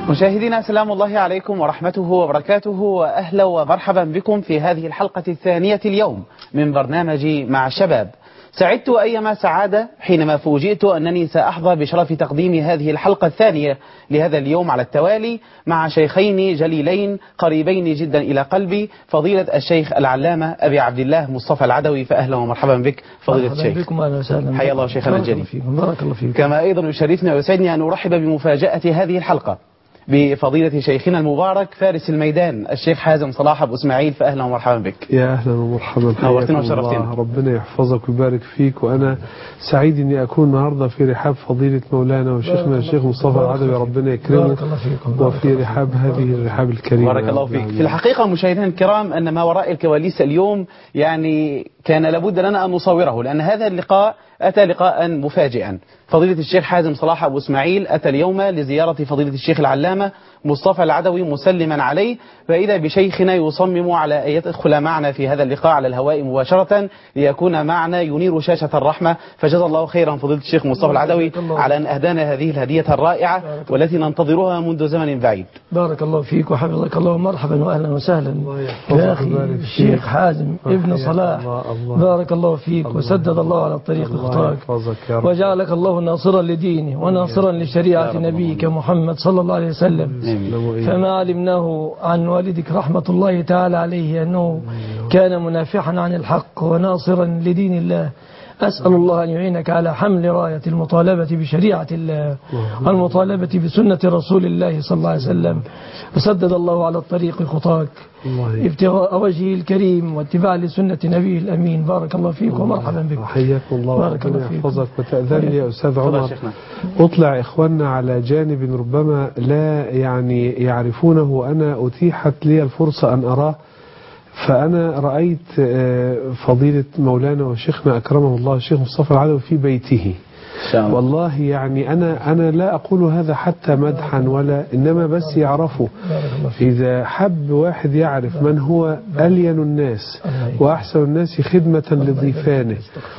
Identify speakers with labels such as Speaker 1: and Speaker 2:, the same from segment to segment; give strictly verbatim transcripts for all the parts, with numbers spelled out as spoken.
Speaker 1: مشاهدينا سلام الله عليكم ورحمته وبركاته، وأهلا ومرحبا بكم في هذه الحلقة الثانية اليوم من برنامج مع الشباب. سعدت أيما سعادة حينما فوجئت أنني سأحظى بشرف تقديم هذه الحلقة الثانية لهذا اليوم على التوالي مع شيخين جليلين قريبين جدا إلى قلبي، فضيلة الشيخ العلامة أبي عبد الله مصطفى العدوي. فأهلا ومرحبا بك فضيلة الشيخ.
Speaker 2: بكم أهلا وسهلا.
Speaker 1: حيا الله شيخنا الجليل.
Speaker 2: بارك الله فيكم.
Speaker 1: كما أيضا يشرفني ويسعدني أن أرحب بمفاجأة هذه الحلقة بفضيلة شيخنا المبارك فارس الميدان الشيخ حازم صلاح أبو إسماعيل. فأهلا ومرحبا بك.
Speaker 3: يا أهلا ومرحبا،
Speaker 1: نورتنا وشرفتنا.
Speaker 3: ربنا يحفظك ويبارك فيك، وأنا سعيد أني أكون النهاردة في رحاب فضيلة مولانا وشيخنا الشيخ مصطفى العدوي، ربنا يكرمه، وفي رحاب هذه الرحاب الكريمة.
Speaker 1: بارك الله فيك. في الحقيقة مشاهدينا الكرام أن ما وراء الكواليس اليوم يعني كان لابد لنا أن نصوره، لأن هذا اللقاء أتى لقاء مفاجئا. فضيلة الشيخ حازم صلاح أبو إسماعيل أتى اليوم لزيارة فضيلة الشيخ العلامة مصطفى العدوي مسلما عليه، فإذا بشيخنا يصمم على أن يدخل معنا في هذا اللقاء على الهواء مباشرة ليكون معنا ينير شاشة الرحمة. فجزا الله خيرا فضيلة الشيخ مصطفى العدوي على أن أهدانا هذه الهدية الرائعة والتي ننتظرها منذ زمن بعيد.
Speaker 2: بارك الله فيك وحفظك الله، مرحبا وأهلا وسهلا يا أخي الشيخ حازم ابن صلاح. بارك الله فيك وسدد الله على الطريق خطاك، وجعلك الله ناصرا لدينه وناصرا لشريعة نبيك محمد صلى الله عليه وسلم. فما علمناه عن والدك رحمة الله تعالى عليه أنه كان منافحا عن الحق وناصرا لدين الله. أسأل الله أن يعينك على حمل راية المطالبة بشريعة الله والمطالبة بسنة رسول الله صلى الله عليه وسلم، وسدد الله على الطريق خطاك ابتغاء وجهه الكريم واتباع لسنة نبيه الأمين. بارك الله فيك ومرحبا بك.
Speaker 3: حياكم الله، بارك الله فيك. يحفظك. وتأذن لي يا أستاذ عمر أطلع إخواننا على جانب ربما لا يعني يعرفونه، وأنا أتيحت لي الفرصة أن أراه. فأنا رأيت فضيلة مولانا وشيخنا أكرمه الله الشيخ مصطفى العدوي في بيته. والله يعني أنا أنا لا أقول هذا حتى مدحا ولا إنما بس يعرفه. إذا حب واحد يعرف من هو ألين الناس وأحسن الناس خدمة لضيفانه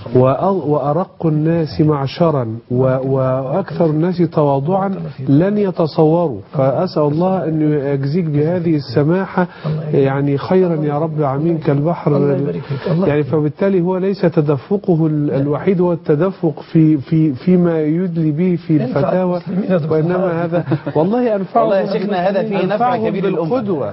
Speaker 3: وأرق الناس معشرا وأكثر الناس تواضعا لن يتصوروا. فأسأل الله أن يجزيك بهذه السماحة يعني خيرا يا رب عمين كالبحر. يعني فبالتالي هو ليس تدفقه الوحيد، هو التدفق في في فيما يدلي به في الفتاوى، وإنما هذا والله أنفعهم.
Speaker 1: والله يا شيخنا هذا فيه نفع كبير للأمة.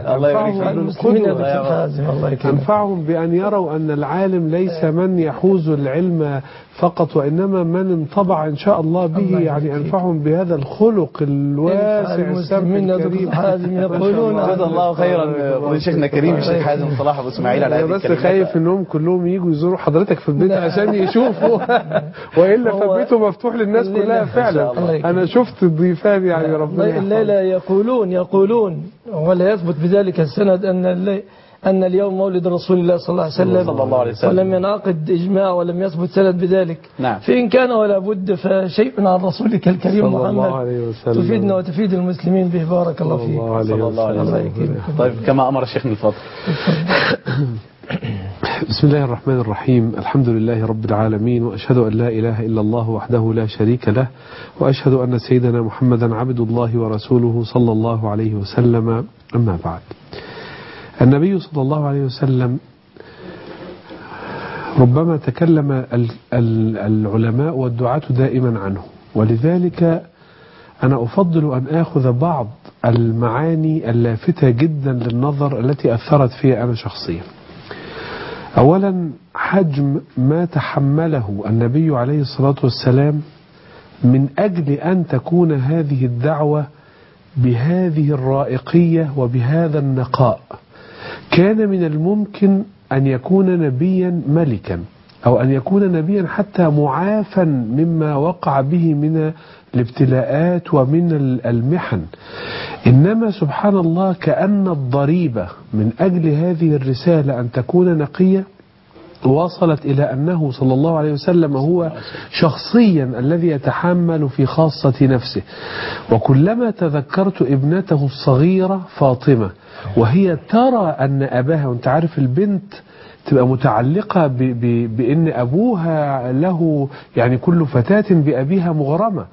Speaker 3: أنفعهم بأن يروا أن العالم ليس من يحوز العلم فقط، وإنما من انطبع إن شاء الله به. يعني أنفعهم بهذا الخلق الواسع السمح الكريم.
Speaker 2: يقولون
Speaker 1: جزا الله خيرا شيخنا كريم الشيخ حازم صلاح أبو إسماعيل على هذه
Speaker 3: الكلمات. بس خايف إنهم كلهم يجوا يزوروا حضرتك في البيت عشان يشوفوا، وإلا فبيته مفتوح للناس كلها فعلا. أنا شفت الضيفان يعني ربنا.
Speaker 2: الليلة يقولون يقولون ولا يثبت بذلك السند أن أن اليوم مولد رسول الله صلى الله عليه وسلم،
Speaker 1: صلى الله عليه وسلم،
Speaker 2: ولم ينعقد إجماع ولم يثبت سند بذلك.
Speaker 1: نعم.
Speaker 2: فإن كان ولا بد فشيء عن رسولك الكريم
Speaker 3: صلى الله
Speaker 2: محمد
Speaker 3: عليه وسلم
Speaker 2: تفيدنا وتفيد المسلمين به. بارك الله فيك.
Speaker 1: صلى الله عليه وسلم. طيب كما أمر الشيخ الفاضل.
Speaker 3: بسم الله الرحمن الرحيم. الحمد لله رب العالمين، وأشهد أن لا إله إلا الله وحده لا شريك له، وأشهد أن سيدنا محمدا عبد الله ورسوله صلى الله عليه وسلم. أما بعد، النبي صلى الله عليه وسلم ربما تكلم العلماء والدعاة دائما عنه، ولذلك أنا أفضل أن آخذ بعض المعاني اللافتة جدا للنظر التي أثرت فيها أنا شخصيا. أولا، حجم ما تحمله النبي عليه الصلاة والسلام من أجل أن تكون هذه الدعوة بهذه الرائقية وبهذا النقاء. كان من الممكن أن يكون نبيا ملكا، أو أن يكون نبيا حتى معافا مما وقع به من الابتلاءات ومن المحن. إنما سبحان الله كأن الضريبة من أجل هذه الرسالة أن تكون نقية وصلت إلى أنه صلى الله عليه وسلم هو شخصيا الذي يتحمل في خاصة نفسه. وكلما تذكرت ابنته الصغيرة فاطمة وهي ترى أن أباها، وانت عارف البنت تبقى متعلقة ب ب بأن أبوها له، يعني كل فتاة بأبيها مغرمة.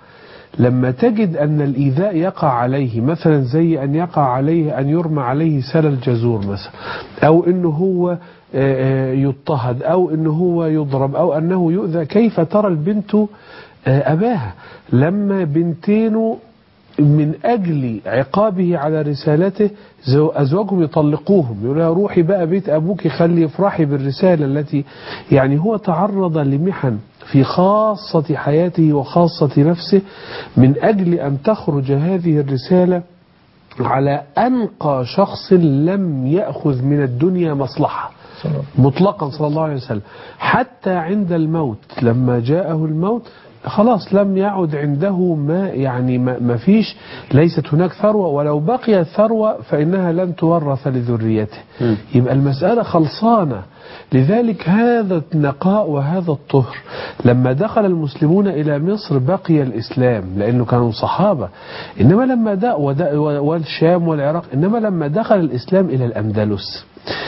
Speaker 3: لما تجد أن الإيذاء يقع عليه، مثلا زي أن يقع عليه أن يرمى عليه سل الجزور مثلا، أو أنه هو يضطهد، أو أنه هو يضرب، أو أنه يؤذى، كيف ترى البنت أباها لما بنتين من أجل عقابه على رسالته أزواجهم يطلقوهم، يقول لها روحي بقى بيت أبوك خلي يفرحي بالرسالة التي يعني هو تعرض لمحن في خاصة حياته وخاصة نفسه من أجل أن تخرج هذه الرسالة على أنقى شخص لم يأخذ من الدنيا مصلحة مطلقا صلى الله عليه وسلم. حتى عند الموت لما جاءه الموت خلاص لم يعد عنده ما يعني ما فيش، ليست هناك ثروة، ولو بقي ثروة فإنها لن تورث لذريته. يبقى المسألة خلصانة. لذلك هذا النقاء وهذا الطهر لما دخل المسلمون إلى مصر بقي الإسلام لأنه كانوا صحابة، إنما لما دا والشام والعراق، إنما لما دخل الإسلام إلى الأندلس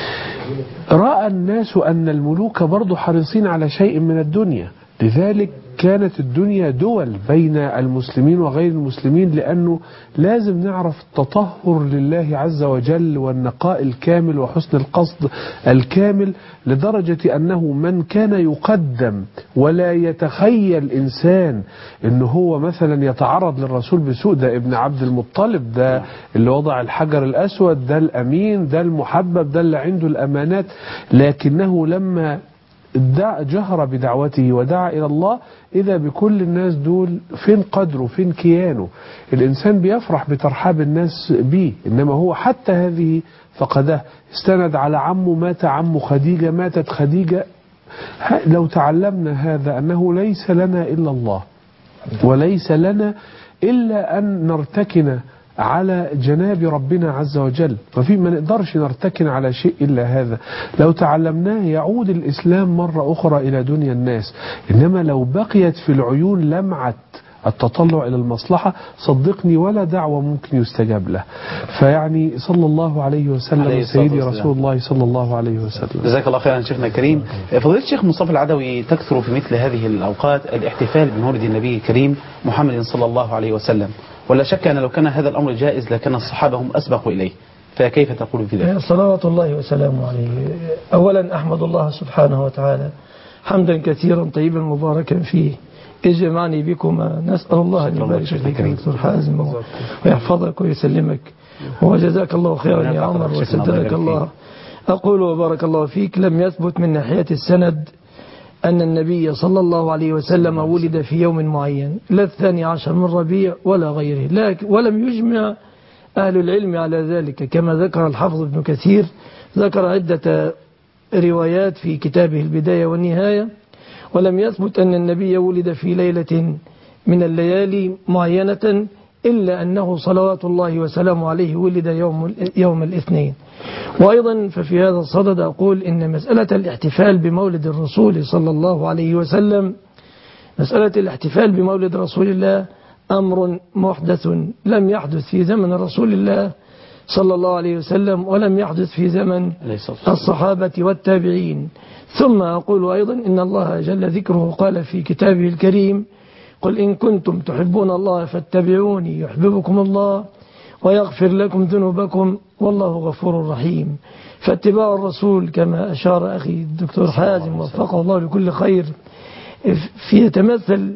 Speaker 3: رأى الناس أن الملوك برضو حريصين على شيء من الدنيا، لذلك كانت الدنيا دول بين المسلمين وغير المسلمين، لأنه لازم نعرف التطهر لله عز وجل والنقاء الكامل وحسن القصد الكامل، لدرجة أنه من كان يقدم ولا يتخيل إنسان أنه هو مثلا يتعرض للرسول بسوء، ده ابن عبد المطلب، ده اللي وضع الحجر الأسود، ده الأمين، ده المحبب، ده اللي عنده الأمانات، لكنه لما جهر بدعوته ودعا إلى الله إذا بكل الناس دول فين قدره فين كيانه. الإنسان بيفرح بترحاب الناس به، إنما هو حتى هذه فقده. استند على عمه، مات عمه خديجة، ماتت خديجة. لو تعلمنا هذا أنه ليس لنا إلا الله وليس لنا إلا أن نرتكن على جناب ربنا عز وجل، ففي ما نقدرش نرتكن على شيء إلا هذا. لو تعلمناه يعود الإسلام مرة أخرى إلى دنيا الناس. إنما لو بقيت في العيون لمعة التطلع إلى المصلحة صدقني ولا دعوة ممكن يستجاب له. فيعني صلى الله عليه وسلم سيدي رسول الله صلى الله عليه وسلم.
Speaker 1: جزاك الله خيرا شيخنا الكريم. فضيلة الشيخ مصطفى العدوي، تكثر في مثل هذه الأوقات الاحتفال بمولد النبي الكريم محمد صلى الله عليه وسلم، ولا شك أن لو كان هذا الأمر جائز لكان الصحابة هم أسبقوا إليه، فكيف تقول في ذلك؟
Speaker 2: صلوات الله وسلامه عليه. أولا أحمد الله سبحانه وتعالى حمدا كثيرا طيبا مباركا فيه، اجمعني بكما، نسأل الله أن يبارك فيك دكتور حازم ويحفظك ويسلمك، وجزاك الله خيرا يا عمر وسددك الله. أقول وبارك الله فيك، لم يثبت من ناحية السند أن النبي صلى الله عليه وسلم ولد في يوم معين، لا الثاني عشر من ربيع ولا غيره، لكن ولم يجمع أهل العلم على ذلك، كما ذكر الحافظ ابن كثير، ذكر عدة روايات في كتابه البداية والنهاية، ولم يثبت أن النبي ولد في ليلة من الليالي معينة، إلا أنه صلوات الله وسلامه عليه ولد يوم, يوم الاثنين. وأيضا ففي هذا الصدد أقول إن مسألة الاحتفال بمولد الرسول صلى الله عليه وسلم، مسألة الاحتفال بمولد رسول الله أمر محدث لم يحدث في زمن رسول الله صلى الله عليه وسلم، ولم يحدث في زمن الصحابة والتابعين. ثم أقول أيضا إن الله جل ذكره قال في كتابه الكريم: قل إن كنتم تحبون الله فاتبعوني يحببكم الله ويغفر لكم ذنوبكم والله غفور رحيم. فاتباع الرسول كما أشار أخي الدكتور حازم وفقه الله لكل خير، في يتمثل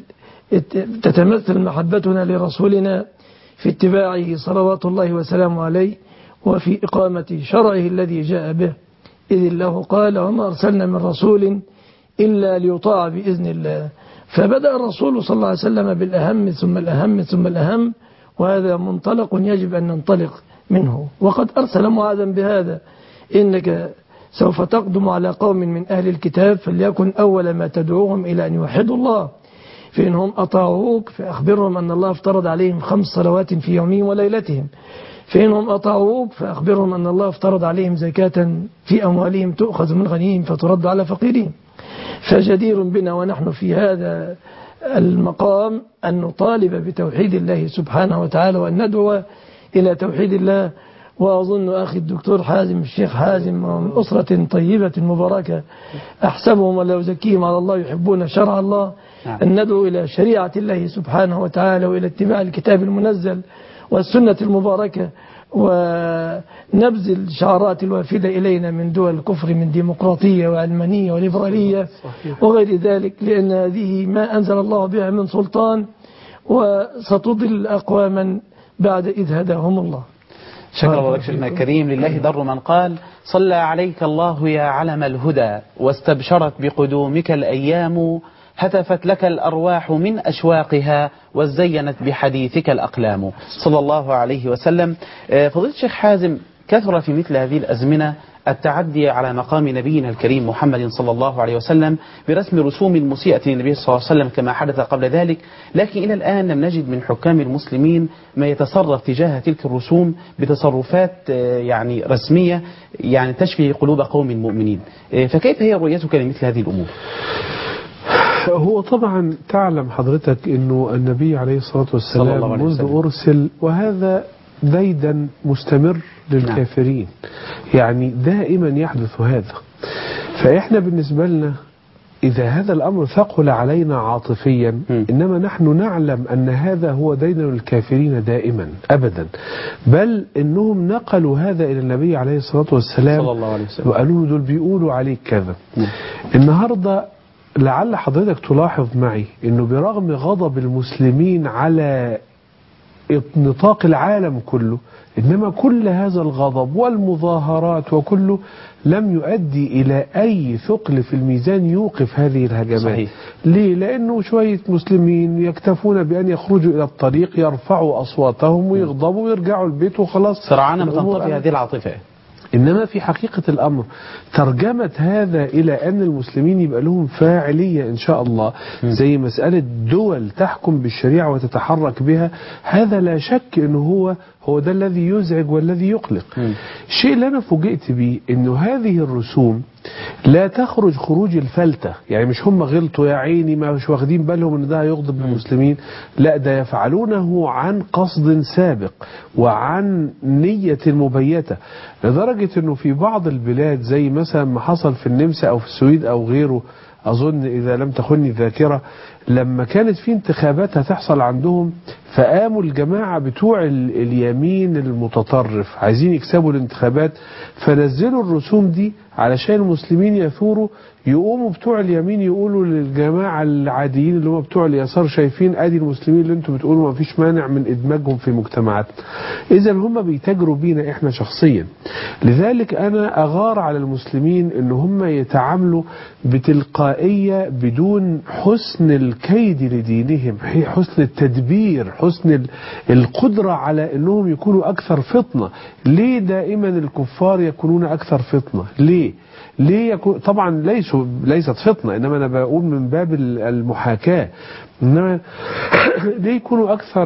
Speaker 2: تتمثل محبتنا لرسولنا في اتباعه صلوات الله وسلامه عليه، وفي إقامة شرعه الذي جاء به، إذ الله قال: وما أرسلنا من رسول إلا ليطاع بإذن الله. فبدأ الرسول صلى الله عليه وسلم بالأهم ثم الأهم ثم الأهم، وهذا منطلق يجب أن ننطلق منه. وقد أرسل معاذا بهذا: إنك سوف تقدم على قوم من أهل الكتاب فليكن أول ما تدعوهم إلى أن يوحدوا الله، فإنهم أطاعوك فأخبرهم أن الله افترض عليهم خمس صلوات في يومهم وليلتهم، فإنهم أطاعوك فأخبرهم أن الله افترض عليهم زكاة في أموالهم تؤخذ من غنيهم فترد على فقيرهم. فجدير بنا ونحن في هذا المقام أن نطالب بتوحيد الله سبحانه وتعالى، وأن ندعو إلى توحيد الله، وأظن أخي الدكتور حازم الشيخ حازم من أسرة طيبة مباركة أحسبهم ولا أزكيهم على الله يحبون شرع الله، أن ندعو إلى شريعة الله سبحانه وتعالى وإلى اتباع الكتاب المنزل والسنة المباركة، ونبذ الشعارات الوافدة إلينا من دول الكفر من ديمقراطية وعلمانية وليبرالية وغير ذلك، لأن هذه ما أنزل الله بها من سلطان، وستضل أقواما بعد إذ هداهم الله.
Speaker 1: شكرا الله لك شيخنا الكريم. لله در من قال: صلى عليك الله يا علم الهدى، واستبشرت بقدومك الأيام، هتفت لك الأرواح من أشواقها، وزينت بحديثك الأقلام. صلى الله عليه وسلم. فضيلة الشيخ حازم، كثر في مثل هذه الأزمنة التعدي على مقام نبينا الكريم محمد صلى الله عليه وسلم برسم رسوم مسيئة للنبي صلى الله عليه وسلم كما حدث قبل ذلك، لكن إلى الآن لم نجد من حكام المسلمين ما يتصرف تجاه تلك الرسوم بتصرفات يعني رسمية يعني تشفي قلوب قوم مؤمنين. فكيف هي رؤيتك لمثل هذه الأمور؟
Speaker 3: هو طبعا تعلم حضرتك أنه النبي عليه الصلاة والسلام منذ أرسل وهذا ديدا مستمر للكافرين، يعني دائما يحدث هذا. فإحنا بالنسبة لنا إذا هذا الأمر ثقل علينا عاطفيا م. إنما نحن نعلم أن هذا هو دين للكافرين دائما أبدا، بل إنهم نقلوا هذا إلى النبي عليه الصلاة والسلام
Speaker 1: صلى الله عليه وسلم
Speaker 3: وقالوا دول بيقولوا عليك كذا. م. النهاردة لعل حضرتك تلاحظ معي إنه برغم غضب المسلمين على نطاق العالم كله، إنما كل هذا الغضب والمظاهرات وكله لم يؤدي إلى أي ثقل في الميزان يوقف هذه الهجمات. صحيح. ليه؟ لأنه شوية مسلمين يكتفون بأن يخرجوا إلى الطريق يرفعوا أصواتهم ويغضبوا ويرجعوا البيت وخلاص
Speaker 1: سرعان ما تنطفي هذه العاطفة.
Speaker 3: إنما في حقيقة الأمر ترجمت هذا إلى أن المسلمين يبقى لهم فاعلية إن شاء الله، زي مسألة دول تحكم بالشريعة وتتحرك بها. هذا لا شك أنه هو هو ده الذي يزعج والذي يقلق. الشيء اللي أنا فوجئت به أنه هذه الرسوم لا تخرج خروج الفلتة، يعني مش هم غلطوا يا عيني ما مش واخدين بالهم أن ده هيغضب المسلمين، لا ده يفعلونه عن قصد سابق وعن نية مبيتة، لدرجة أنه في بعض البلاد زي مثلا ما حصل في النمسا أو في السويد أو غيره، أظن إذا لم تخني الذاكرة، لما كانت في انتخابات هتحصل عندهم فقاموا الجماعة بتوع اليمين المتطرف عايزين يكسبوا الانتخابات، فنزلوا الرسوم دي علشان المسلمين يثوروا، يقوموا بتوع اليمين يقولوا للجماعة العاديين اللي هم بتوع اليسار شايفين ادي المسلمين اللي انتم بتقولوا ما فيش مانع من ادماجهم في مجتمعاتنا. اذا هم بيتاجروا بينا احنا شخصيا. لذلك انا اغار على المسلمين ان هم يتعاملوا بتلقائية بدون حسن الكيد لدينهم، حسن التدبير، حسن القدرة على انهم يكونوا اكثر فطنة. ليه دائما الكفار يكونون اكثر فطنة؟ ليه؟ ليه يكون؟ طبعا ليسوا ليست فطنة، انما انا بقول من باب المحاكاة، انما ليه يكونوا اكثر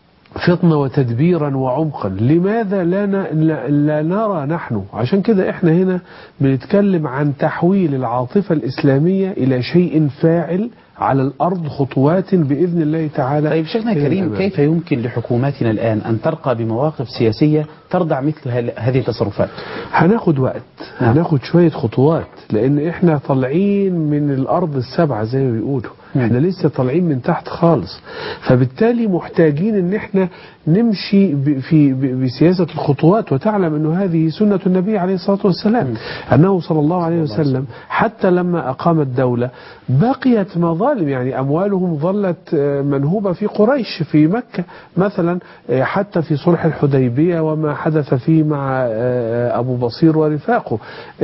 Speaker 3: فطنة وتدبيرا وعمقا؟ لماذا لا, لا, لا نرى نحن؟ عشان كده احنا هنا بنتكلم عن تحويل العاطفة الإسلامية إلى شيء فاعل على الأرض، خطوات بإذن الله تعالى.
Speaker 1: طيب شيخنا الكريم، كيف يمكن لحكوماتنا الآن أن ترقى بمواقف سياسية تردع مثل هذه التصرفات؟
Speaker 3: هناخد وقت، هناخد شوية خطوات، لأن احنا طالعين من الأرض السبعة زي ما بيقولوا، احنا لسه طالعين من تحت خالص، فبالتالي محتاجين ان احنا نمشي في بسياسة الخطوات. وتعلم انه هذه سنة النبي عليه الصلاة والسلام، انه صلى الله عليه وسلم حتى لما اقام الدولة بقيت مظالم، يعني اموالهم ظلت منهوبة في قريش في مكة مثلا، حتى في صلح الحديبية وما حدث فيه مع ابو بصير ورفاقه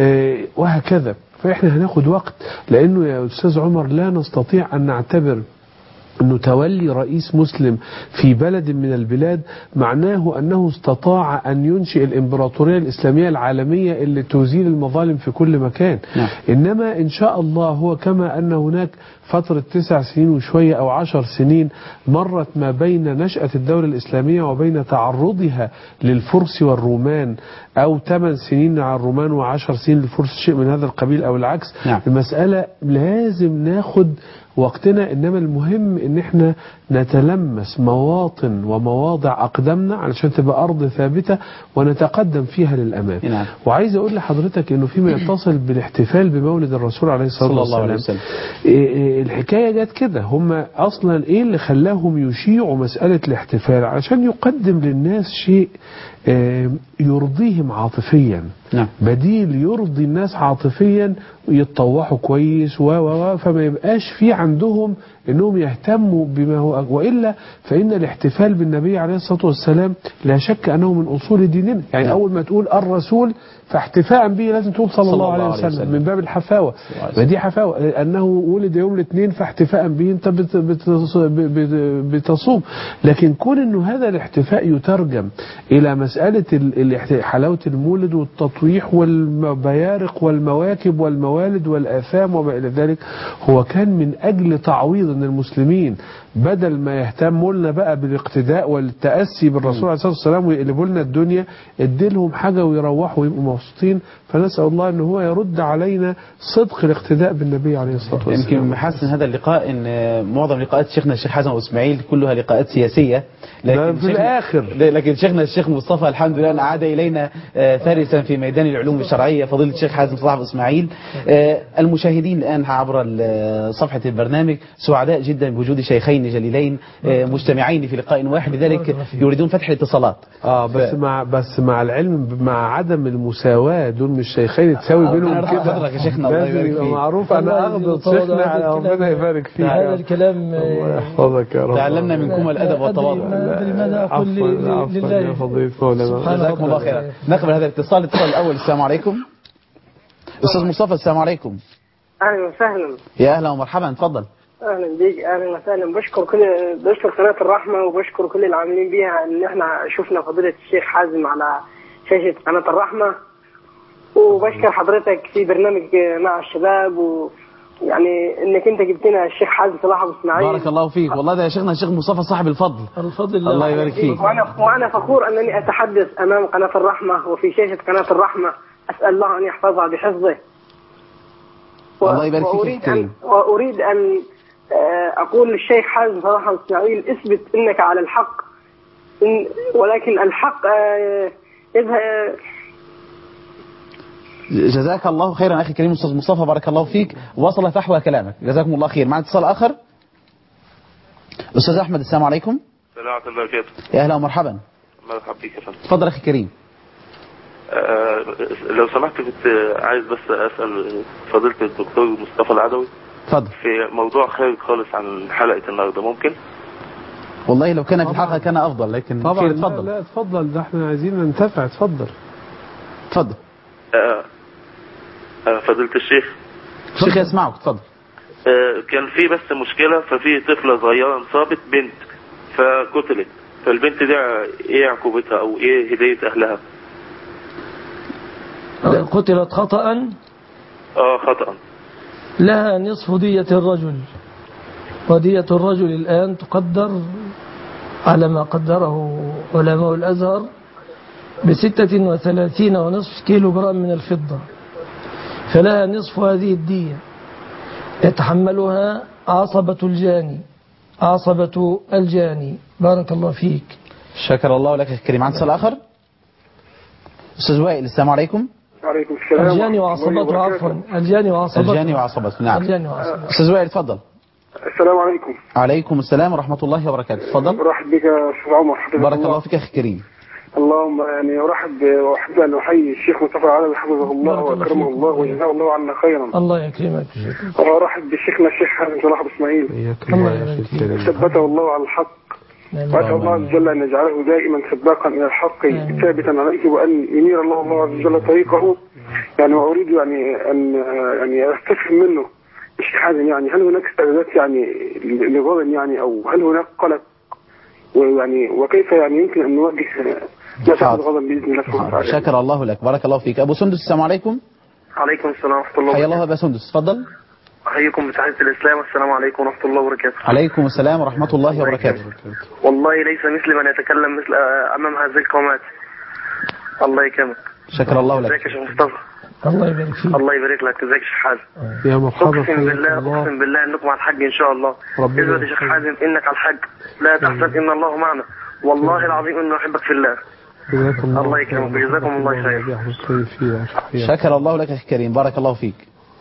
Speaker 3: وهكذا. فإحنا هناخد وقت، لأنه يا أستاذ عمر لا نستطيع أن نعتبر أنه تولي رئيس مسلم في بلد من البلاد معناه أنه استطاع أن ينشئ الإمبراطورية الإسلامية العالمية اللي تزيل المظالم في كل مكان. نعم. إنما إن شاء الله هو كما أن هناك فترة تسع سنين وشوية أو عشر سنين مرت ما بين نشأة الدولة الإسلامية وبين تعرضها للفرس والرومان، أو ثمان سنين على الرومان وعشر سنين للفرس، شيء من هذا القبيل أو العكس. نعم. المسألة لازم ناخد وقتنا، إنما المهم ان احنا نتلمس مواطن ومواضع اقدامنا علشان تبقى ارض ثابتة ونتقدم فيها للامام.
Speaker 1: نعم.
Speaker 3: وعايز اقول لحضرتك انه فيما يتصل بالاحتفال بمولد الرسول عليه الصلاة
Speaker 1: صلى الله عليه
Speaker 3: والسلام
Speaker 1: وسلم.
Speaker 3: الحكاية جت كده، هم اصلا ايه اللي خلاهم يشيعوا مسألة الاحتفال؟ علشان يقدم للناس شيء يرضيهم عاطفيا.
Speaker 1: نعم.
Speaker 3: بديل يرضي الناس عاطفيا ويتطوعوا كويس و و فما يبقاش في عندهم انهم يهتموا بما هو، والا فان الاحتفال بالنبي عليه الصلاه والسلام لا شك انه من اصول ديننا، يعني
Speaker 1: نعم.
Speaker 3: اول ما تقول الرسول فاحتفاء به لازم تقول صلى, صلى الله عليه وسلم, وسلم من باب الحفاوه، ودي حفاوه انه ولد يوم الاثنين فاحتفاء به انت بت بت بتصوم. لكن كون انه هذا الاحتفاء يترجم الى مساله حلاوه المولد والتطويح والبيارق والمواكب والموالد والآثام وما إلى ذلك، هو كان من أجل تعويض أن المسلمين بدل ما يهتموا لنا بقى بالاقتداء والتأسي بالرسول عليه الصلاة والسلام ويقلبوا لنا الدنيا، اديلهم حاجة ويروحوا ويبقوا مبسوطين. فنسأل الله أن هو يرد علينا صدق الاقتداء بالنبي عليه الصلاة والسلام.
Speaker 1: يمكن محسن هذا اللقاء ان معظم لقاءات شيخنا الشيخ حازم واسماعيل كلها لقاءات سياسية، لكن
Speaker 3: في الآخر
Speaker 1: لكن شيخنا الشيخ مصطفى الحمد لله أن عاد إلينا فارسا في ميدان العلوم الشرعية فضيلة الشيخ حازم صلاح واسماعيل. المشاهدين الآن عبر صفحة البرنامج سعداء جدا بوجود شيخين جليلين مجتمعين في لقاء واحد، لذلك يريدون فتح الاتصالات.
Speaker 3: اه بس ف... مع بس مع العلم مع عدم المساواة دول مش شيخين تساوي آه بينهم كده.
Speaker 1: يا شيخنا الله يبارك فيك.
Speaker 3: معروف انا اغضب شيخنا على ربنا يبارك فيك.
Speaker 2: هذا الكلام
Speaker 3: الله يحفظك يا رب.
Speaker 1: تعلمنا منكم الادب والتواضع.
Speaker 2: لماذا اقول لله
Speaker 1: جزاكم الله خيرا. نقبل هذا الاتصال. الاتصال الاول. السلام عليكم استاذ مصطفى. السلام عليكم.
Speaker 4: اهلا وسهلا.
Speaker 1: يا اهلا ومرحبا، اتفضل.
Speaker 4: اهلا بيك. اهلا وسهلا. بشكر كل بشكر قناه الرحمه وبشكر كل العاملين بيها ان احنا شفنا فضيله الشيخ حازم على شاشه قناه الرحمه، وبشكر حضرتك في برنامج مع الشباب، ويعني انك انت جبت لنا الشيخ حازم صلاح ابو اسماعيل.
Speaker 1: بارك الله فيك. والله ده يا شيخنا الشيخ مصطفى صاحب الفضل.
Speaker 2: الفضل
Speaker 1: الله, الله يبارك فيك.
Speaker 4: وانا وانا فخور انني اتحدث امام قناه الرحمه وفي شاشه قناه الرحمه. اسال الله ان يحفظها بحفظه.
Speaker 1: الله يبارك فيك.
Speaker 4: أن واريد ان اقول للشيخ حازم صلاح ابو اسماعيل اثبت انك على الحق، إن ولكن الحق يذهب.
Speaker 1: جزاك الله خيرا اخي الكريم استاذ مصطفى، بارك الله فيك. وصل فحوى كلامك، جزاكم الله خير. معنا اتصال اخر. استاذ احمد. السلام عليكم.
Speaker 5: السلام ورحمه الله وبركاته.
Speaker 1: يا اهلا ومرحبا.
Speaker 5: مرحبا بك يا فندم.
Speaker 1: اتفضل اخي الكريم.
Speaker 5: أه لو سمحت كنت عايز بس اسال فضيله الدكتور مصطفى العدوي.
Speaker 1: اتفضل.
Speaker 5: في موضوع خارج خالص عن حلقه النهارده، ممكن؟
Speaker 1: والله لو كان في الحلقه كان افضل، لكن
Speaker 3: طبعا
Speaker 1: خير. اتفضل.
Speaker 3: لا, لا اتفضل، ده احنا عايزين ننتفع. اتفضل
Speaker 1: اتفضل.
Speaker 5: أه أه فضيله الشيخ.
Speaker 1: الشيخ يسمعك. اتفضل.
Speaker 5: أه كان في بس مشكله، ففي طفله صغيره انصابت بنت فقتلت، فالبنت دي ايه عقوبتها او ايه هديه اهلها؟
Speaker 2: قتلت خطأ.
Speaker 5: اه خطأ.
Speaker 2: لها نصف دية الرجل، ودية الرجل الآن تقدر على ما قدره علماء الأزهر بستة وثلاثين ونصف كيلو جرام من الفضة، فلها نصف هذه الدية يتحملها عصبة الجاني عصبة الجاني. بارك الله فيك.
Speaker 1: شكر الله لك أخي الكريم. عن اتصال آخر. أستاذ وائل. السلام عليكم.
Speaker 4: وعليكم السلام.
Speaker 2: الجاني وعصبته. عفوا الجاني وعصبته.
Speaker 1: الجاني وعصبته. نعم.
Speaker 2: الجاني وعصبته.
Speaker 1: أستاذ وائل اتفضل.
Speaker 4: السلام عليكم.
Speaker 1: عليكم السلام ورحمة الله وبركاته. اتفضل.
Speaker 4: ارحب بك يا استاذ عمر.
Speaker 1: بارك الله فيك أخي الكريم.
Speaker 4: اللهم يعني ارحب واحب ان احيي الشيخ مصطفى العدوي حفظه الله واكرمه الله وجزاه الله عنا خيرا.
Speaker 2: الله يكرمك.
Speaker 4: وارحب بشيخنا الشيخ حازم صلاح ابو اسماعيل. ثبته الله على الحق، واسال الله عز وجل ان يجعله دائما سباقا الى الحق ثابتا عليه، وان ينير الله الله عز وجل طريقه. يعني واريد يعني ان يعني استفهم منه الشيخ حازم، يعني هل هناك استعدادات يعني لغضب يعني، او هل هناك قلق، ويعني وكيف يعني يمكن ان نواجه مسألة الغضب باذن الله سبحانه وتعالى.
Speaker 1: شكر الله لك. بارك الله فيك. ابو سندس. السلام عليكم.
Speaker 4: عليكم السلام ورحمه الله وبركاته.
Speaker 1: حيا الله ابا سندس. اتفضل.
Speaker 4: احييكم بتحيه الاسلام، والسلام عليكم ورحمه الله وبركاته.
Speaker 1: عليكم السلام ورحمه الله وبركاته.
Speaker 4: والله ليس مثل من يتكلم مثل امام هذه القامات. الله يكرمك.
Speaker 1: شكر الله لك.
Speaker 4: ازيك يا شيخ مصطفى؟
Speaker 2: الله يبارك فيك.
Speaker 4: الله يبارك لك. ازيك يا شيخ حازم؟
Speaker 3: يا مرحبا.
Speaker 4: اقسم بالله اقسم بالله انكم على الحج ان شاء الله. اثبت يا شيخ حازم انك على الحج، لا تحسب ان الله معنا، والله العظيم انه احبك في الله.
Speaker 3: جزاك الله
Speaker 4: الله يكرمك وجزاكم الله خير.
Speaker 1: شكر الله لك أخي كريم، بارك الله فيك.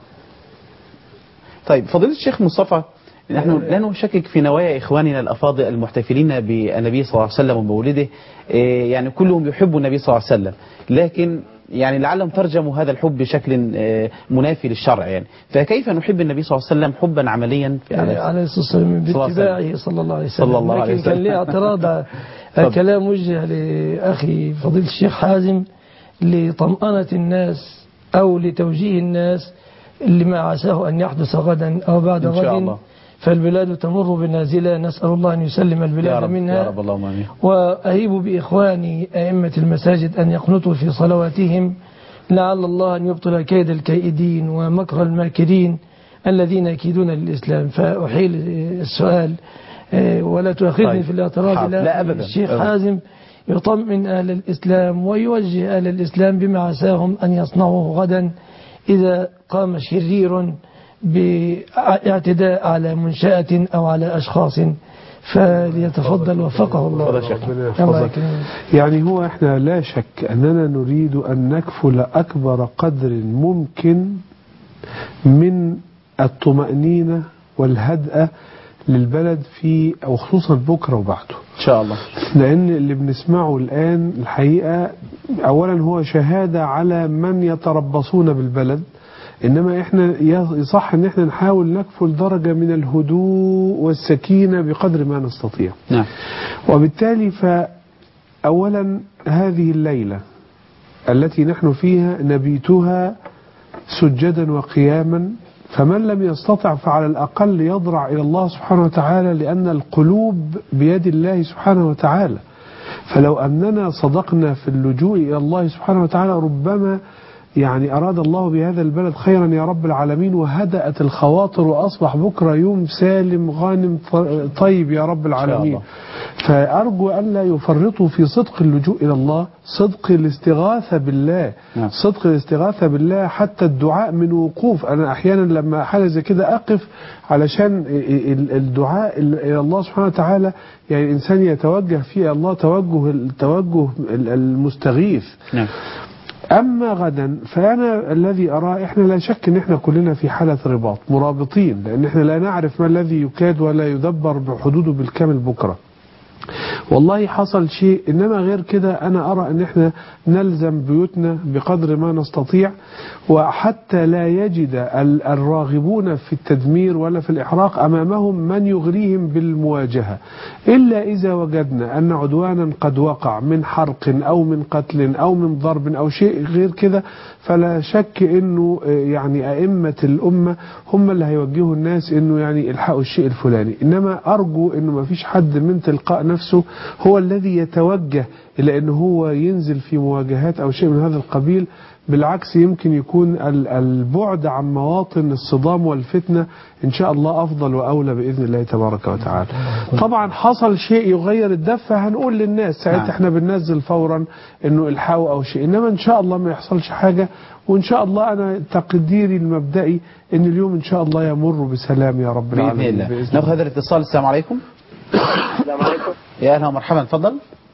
Speaker 1: طيب فضيلة الشيخ مصطفى، نحن لا نشكك في نوايا إخواننا الأفاضل المحتفلين بالنبي صلى الله عليه وسلم ومولده، يعني كلهم يحبوا النبي صلى الله عليه وسلم، لكن يعني لعلهم ترجموا هذا الحب بشكل منافي للشرع، يعني فكيف نحب النبي صلى الله عليه وسلم حبا عمليا
Speaker 2: عليه الصلاة والسلام باتباعه صلى الله عليه وسلم؟
Speaker 1: صلى الله عليه
Speaker 2: لكن كان لي اعتراض الكلام وجه لأخي فضيلة الشيخ حازم لطمأنة الناس أو لتوجيه الناس لما عساه أن يحدث غدا أو بعد
Speaker 1: إن شاء
Speaker 2: غد
Speaker 1: الله.
Speaker 2: فالبلاد تمر بنازلة، نسأل الله أن يسلم البلاد
Speaker 1: يا رب
Speaker 2: منها.
Speaker 1: يا رب اللهم آمين.
Speaker 2: وأهيب بإخواني أئمة المساجد أن يقنطوا في صلواتهم لعل الله أن يبطل كيد الكائدين ومكر الماكرين الذين يكيدون للإسلام. فأحيل السؤال ولا تؤاخذني
Speaker 1: طيب.
Speaker 2: في الاعتراض.
Speaker 1: لا أبدا.
Speaker 2: الشيخ
Speaker 1: أبدا.
Speaker 2: حازم يطمئن أهل الإسلام ويوجه أهل الإسلام بما عساهم أن يصنعوه غدا إذا قام شرير باعتداء على منشأة أو على أشخاص، فليتفضل وفقه الله.
Speaker 3: يعني هو احنا لا شك أننا نريد أن نكفل أكبر قدر ممكن من الطمأنينة والهدأة للبلد في أو خصوصا بكرة وبعده
Speaker 1: إن شاء الله.
Speaker 3: لأن اللي بنسمعه الآن الحقيقة أولا هو شهادة على من يتربصون بالبلد، إنما إحنا يصح أن إحنا نحاول نكفل درجة من الهدوء والسكينة بقدر ما نستطيع.
Speaker 1: نعم.
Speaker 3: وبالتالي فأولا هذه الليلة التي نحن فيها نبيتها سجدا وقياما، فمن لم يستطع فعلى الأقل يضرع إلى الله سبحانه وتعالى، لأن القلوب بيد الله سبحانه وتعالى. فلو أننا صدقنا في اللجوء إلى الله سبحانه وتعالى ربما يعني أراد الله بهذا البلد خيرا يا رب العالمين، وهدأت الخواطر وأصبح بكرة يوم سالم غانم طيب يا رب العالمين. فأرجو أن لا يفرطوا في صدق اللجوء إلى الله، صدق الاستغاثة بالله، صدق الاستغاثة بالله حتى الدعاء من وقوف. أنا أحيانا لما حاجة زي كده أقف علشان الدعاء إلى الله سبحانه وتعالى، يعني الإنسان يتوجه فيه الله توجه التوجه المستغيث. نعم. أما غدا فأنا الذي أراه إحنا لا شك إن إحنا كلنا في حالة رباط مرابطين، لأن إحنا لا نعرف ما الذي يكاد ولا يدبر بحدوده بالكامل بكرة. والله حصل شيء، إنما غير كده أنا أرى أن إحنا نلزم بيوتنا بقدر ما نستطيع، وحتى لا يجد الراغبون في التدمير ولا في الإحراق أمامهم من يغريهم بالمواجهة، إلا إذا وجدنا أن عدوانا قد وقع من حرق أو من قتل أو من ضرب أو شيء غير كده، فلا شك أنه يعني أئمة الأمة هم اللي هيوجهوا الناس أنه يعني الحقوا الشيء الفلاني. إنما أرجو أنه ما فيش حد من تلقاء نفسه هو الذي يتوجه إلى أنه هو ينزل في مواجهات أو شيء من هذا القبيل. بالعكس يمكن يكون البعد عن مواطن الصدام والفتنة إن شاء الله أفضل وأولى بإذن الله تبارك وتعالى. طبعا حصل شيء يغير الدفة هنقول للناس ساعتها احنا بننزل فورا إنه الحقوا أو شيء، إنما إن شاء الله ما يحصلش حاجة، وإن شاء الله أنا تقديري المبدئي إن اليوم إن شاء الله يمر بسلام يا رب العالمين
Speaker 1: بإذن الله. ناخذ هذا الاتصال. السلام عليكم.
Speaker 6: السلام عليكم.
Speaker 1: يا أهلا ومرحبا، تفضل.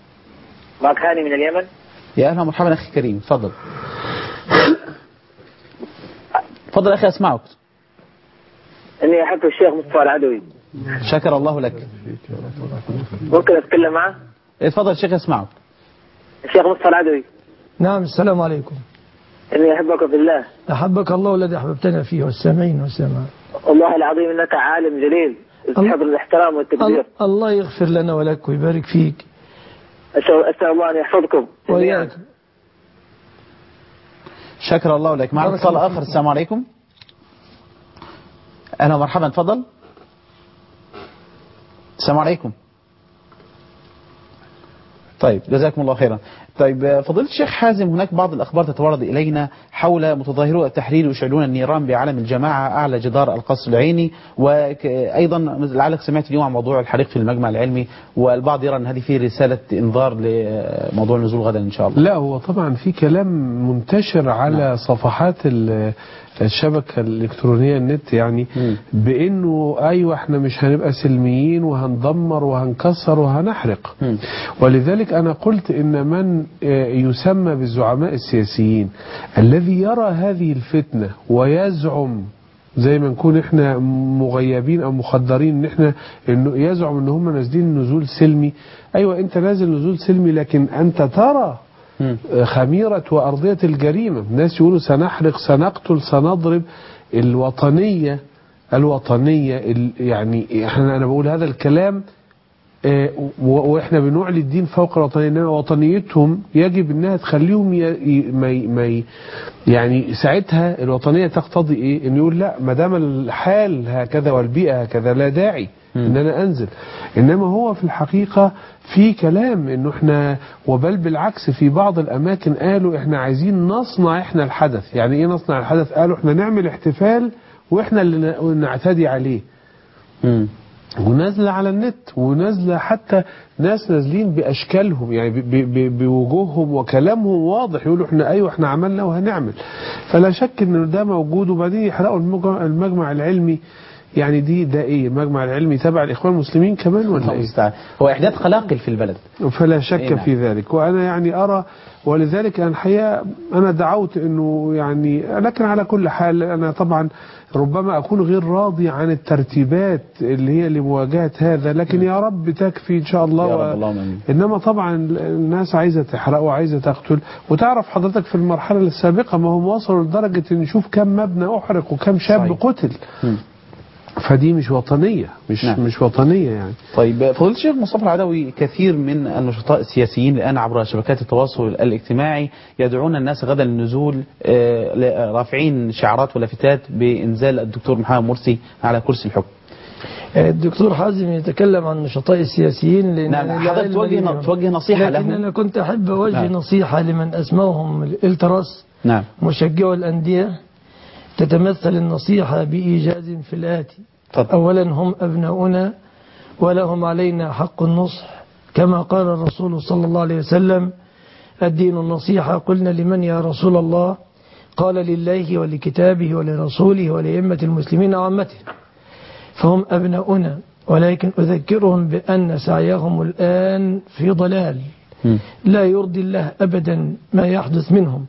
Speaker 6: معك هاني من اليمن.
Speaker 1: يا أهلا ومرحبا أخي كريم، تفضل. تفضل أخي أسمعك.
Speaker 6: إني أحب الشيخ مصطفى العدوي.
Speaker 1: شكر الله لك.
Speaker 6: ممكن أتكلم معه؟
Speaker 1: تفضل الشيخ أسمعك.
Speaker 6: الشيخ مصطفى العدوي.
Speaker 2: نعم. السلام عليكم.
Speaker 6: إني أحبك في الله.
Speaker 2: أحبك الله الذي أحببتنا فيه والسامعين والسامعين.
Speaker 6: والله العظيم إنك عالم جليل تستحق الاحترام والتقدير.
Speaker 2: الله يغفر لنا ولك ويبارك فيك.
Speaker 6: أسأل الله أن يحفظكم
Speaker 2: وإياك.
Speaker 1: شكر الله لك. معنا اتصال آخر. السلام عليكم. أهلا ومرحبا، تفضل. السلام عليكم. طيب جزاكم الله خيرا. طيب فضيلة الشيخ حازم، هناك بعض الأخبار تتورد إلينا حول متظاهرو التحرير يشعلون النيران بعلم الجماعة أعلى جدار القصر العيني، وأيضا لعلك سمعت اليوم عن موضوع الحريق في المجمع العلمي، والبعض يرى أن هذه فيه رسالة إنذار لموضوع النزول غدا إن شاء الله.
Speaker 3: لا، هو طبعا في كلام منتشر على نعم. صفحات الشبكة الإلكترونية النت يعني م. بأنه أيوة احنا مش هنبقى سلميين وهندمر وهنكسر وهنحرق م. ولذلك أنا قلت إن من يسمى بالزعماء السياسيين الذي يرى هذه الفتنة ويزعم زي ما نكون احنا مغيبين او مخدرين ان احنا انه يزعم ان هم نازلين نزول سلمي. ايوه انت نازل نزول سلمي، لكن انت ترى خميرة وأرضية الجريمة. الناس يقولوا سنحرق سنقتل سنضرب. الوطنية الوطنية يعني احنا أنا بقول هذا الكلام اه واحنا بنعلي الدين فوق الوطنية، انما وطنيتهم يجب انها تخليهم ي... يعني ساعتها الوطنية تقتضي ايه؟ ان يقول لا، ما دام الحال هكذا والبيئة هكذا لا داعي ان انا انزل. انما هو في الحقيقة في كلام انه احنا، وبل بالعكس في بعض الاماكن قالوا احنا عايزين نصنع احنا الحدث. يعني ايه نصنع الحدث؟ قالوا احنا نعمل احتفال واحنا اللي نعتدي عليه. امم ونازله على النت، ونازله حتى ناس نازلين باشكالهم يعني بوجوههم وكلامهم واضح، يقولوا احنا ايوه احنا عملنا وهنعمل. فلا شك ان ده موجود. وبعدين يحرقوا المجمع العلمي. يعني دي ده ايه؟ المجمع العلمي تبع الاخوان المسلمين كمان ولا ايه؟
Speaker 1: هو احداث قلاقل في البلد،
Speaker 3: فلا شك إيه في ذلك. وانا يعني ارى، ولذلك انا الحقيقه انا دعوت انه يعني، لكن على كل حال انا طبعا ربما اكون غير راضي عن الترتيبات اللي هي لمواجهه هذا، لكن يا رب تكفي ان شاء الله.
Speaker 1: يا رب الله
Speaker 3: و... انما طبعا الناس عايزه تحرق وعايزه تقتل. وتعرف حضرتك في المرحله السابقه ما هم وصلوا لدرجه ان نشوف كم مبنى احرق وكم شاب صحيح. قتل. م. فدي مش وطنية، مش نعم. مش وطنية يعني.
Speaker 1: طيب فضيلة الشيخ مصطفى العدوي، كثير من النشطاء السياسيين الآن عبر شبكات التواصل الاجتماعي يدعون الناس غدا للنزول رافعين شعارات ولافتات بإنزال الدكتور محمد مرسي على كرسي الحكم.
Speaker 2: الدكتور حازم يتكلم عن النشطاء السياسيين لأن
Speaker 1: نعم حضرتك توجه توجه نصيحة لهم.
Speaker 2: لكن أنا كنت أحب أوجه نعم. نصيحة لمن أسموهم الالتراس
Speaker 1: نعم
Speaker 2: مشجعوا الأندية. تتمثل النصيحة بإيجاز في الآتي:
Speaker 1: طب.
Speaker 2: أولا هم أبناؤنا ولهم علينا حق النصح، كما قال الرسول صلى الله عليه وسلم: الدين النصيحة. قلنا لمن يا رسول الله؟ قال لله ولكتابه ولرسوله ولأئمة المسلمين وعامته. فهم أبناؤنا، ولكن أذكرهم بأن سعيهم الآن في ضلال لا يرضي الله أبدا ما يحدث منهم،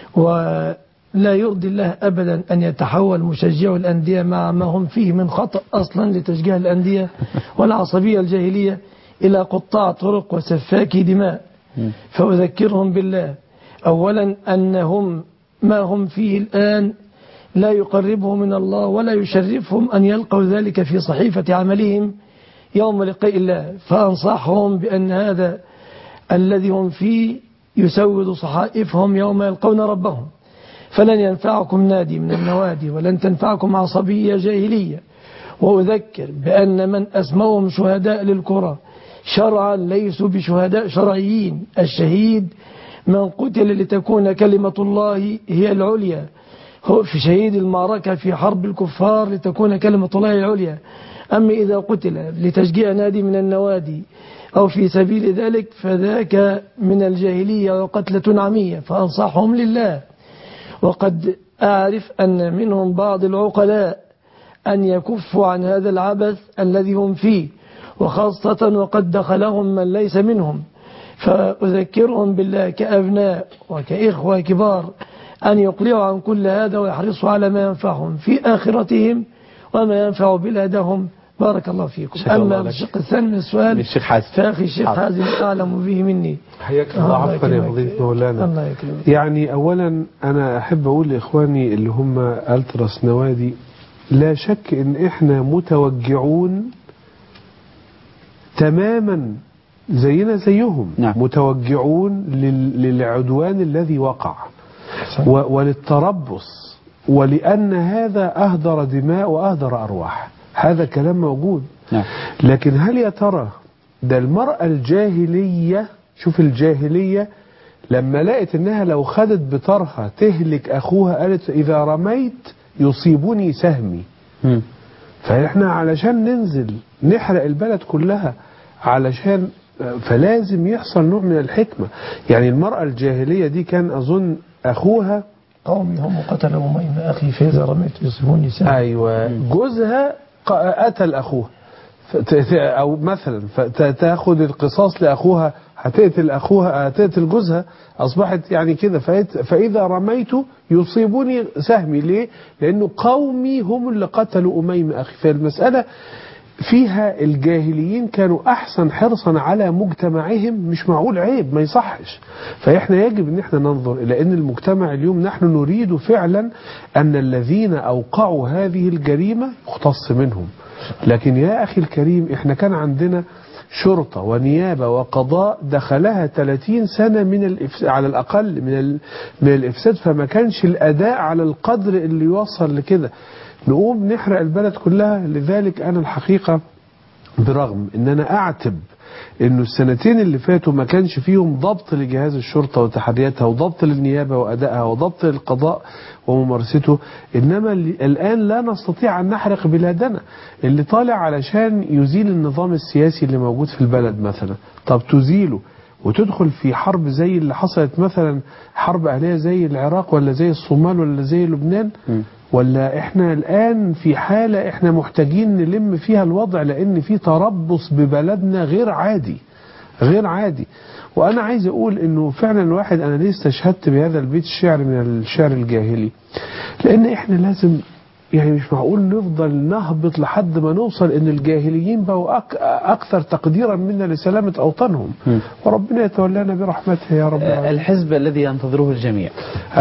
Speaker 2: ولا يرضي الله أبدا أن يتحول مشجعو الأندية مع ما هم فيه من خطأ أصلا لتشجيع الأندية والعصبية الجاهلية إلى قطاع طرق وسفاكي دماء. فأذكرهم بالله أولا أنهم ما هم فيه الآن لا يقربهم من الله ولا يشرفهم أن يلقوا ذلك في صحيفة عملهم يوم لقاء الله. فأنصحهم بأن هذا الذي هم فيه يسود صحائفهم يوم يلقون ربهم. فلن ينفعكم نادي من النوادي ولن تنفعكم عصبية جاهلية. وأذكر بأن من أسموهم شهداء للكرة شرعا ليسوا بشهداء شرعيين. الشهيد من قتل لتكون كلمة الله هي العليا، هو في شهيد المعركة في حرب الكفار لتكون كلمة الله العليا. أما إذا قتل لتشجيع نادي من النوادي أو في سبيل ذلك فذاك من الجاهلية وقتلة عمية. فأنصحهم لله. وقد أعرف أن منهم بعض العقلاء أن يكفوا عن هذا العبث الذي هم فيه، وخاصة وقد دخلهم من ليس منهم. فأذكرهم بالله كأبناء وكإخوة كبار أن يقلعوا عن كل هذا ويحرصوا على ما ينفعهم في آخرتهم وما ينفع بلادهم. بارك الله فيكم. أما الشق الثاني من السؤال فأخي الشيخ حازم أعلم به مني.
Speaker 3: حياك الله. عفوا يا فضيلة مولانا. يعني أولا أنا أحب أقول لإخواني اللي هم ألتراس نوادي، لا شك إن إحنا متوجعون تماما زينا زيهم.
Speaker 1: نعم.
Speaker 3: متوجعون للعدوان الذي وقع وللتربص، ولأن هذا أهدر دماء وأهدر أرواح. هذا كلام موجود.
Speaker 1: نعم.
Speaker 3: لكن هل يا ترى ده المرأة الجاهلية شوف الجاهلية لما لقت انها لو خدت بطرها تهلك اخوها قالت اذا رميت يصيبني سهمي.
Speaker 1: م.
Speaker 3: فاحنا علشان ننزل نحرق البلد كلها علشان فلازم يحصل نوع من الحكمة. يعني المرأة الجاهلية دي كان اظن اخوها
Speaker 2: قومي هم قتلوا أمين أخي فإذا رميت يصيبني سهمي.
Speaker 3: ايوه جوزها قتل اخوها او مثلا فتاخد القصاص لاخوها هتقتل اخوها هتقتل جوزها اصبحت يعني كده. فاذا رميت يصيبني سهمي. ليه؟ لانه قومي هم اللي قتلوا اميم اخي. فالمساله فيها الجاهليين كانوا احسن حرصا على مجتمعهم. مش معقول عيب ما يصحش. فاحنا يجب ان احنا ننظر الى ان المجتمع اليوم نحن نريد فعلا ان الذين اوقعوا هذه الجريمه يختص منهم. لكن يا أخي الكريم إحنا كان عندنا شرطة ونيابة وقضاء دخلها ثلاثين سنة من الإفس... على الأقل من, ال... من الإفساد. فما كانش الأداء على القدر اللي يوصل لكده. نقوم نحرق البلد كلها. لذلك أنا الحقيقة برغم أن أنا أعتب انه السنتين اللي فاتوا ما كانش فيهم ضبط لجهاز الشرطة وتحرياتها وضبط للنيابة وأدائها وضبط للقضاء وممارسته، إنما الآن لا نستطيع أن نحرق بلادنا. اللي طالع علشان يزيل النظام السياسي اللي موجود في البلد مثلا، طب تزيله وتدخل في حرب زي اللي حصلت مثلا حرب أهلية زي العراق ولا زي الصومال ولا زي لبنان؟ م. ولا احنا الآن في حالة احنا محتاجين نلم فيها الوضع، لأن في تربص ببلدنا غير عادي غير عادي. وأنا عايز أقول إنه فعلا الواحد، أنا ليه استشهدت بهذا البيت الشعر من الشعر الجاهلي، لأن احنا لازم يعني مش معقول نفضل نهبط لحد ما نوصل ان الجاهليين بقوا أك اكثر تقديرا منا لسلامة اوطانهم. م. وربنا يتولانا برحمته يا رب العالمين.
Speaker 1: الحزب الذي ينتظره الجميع،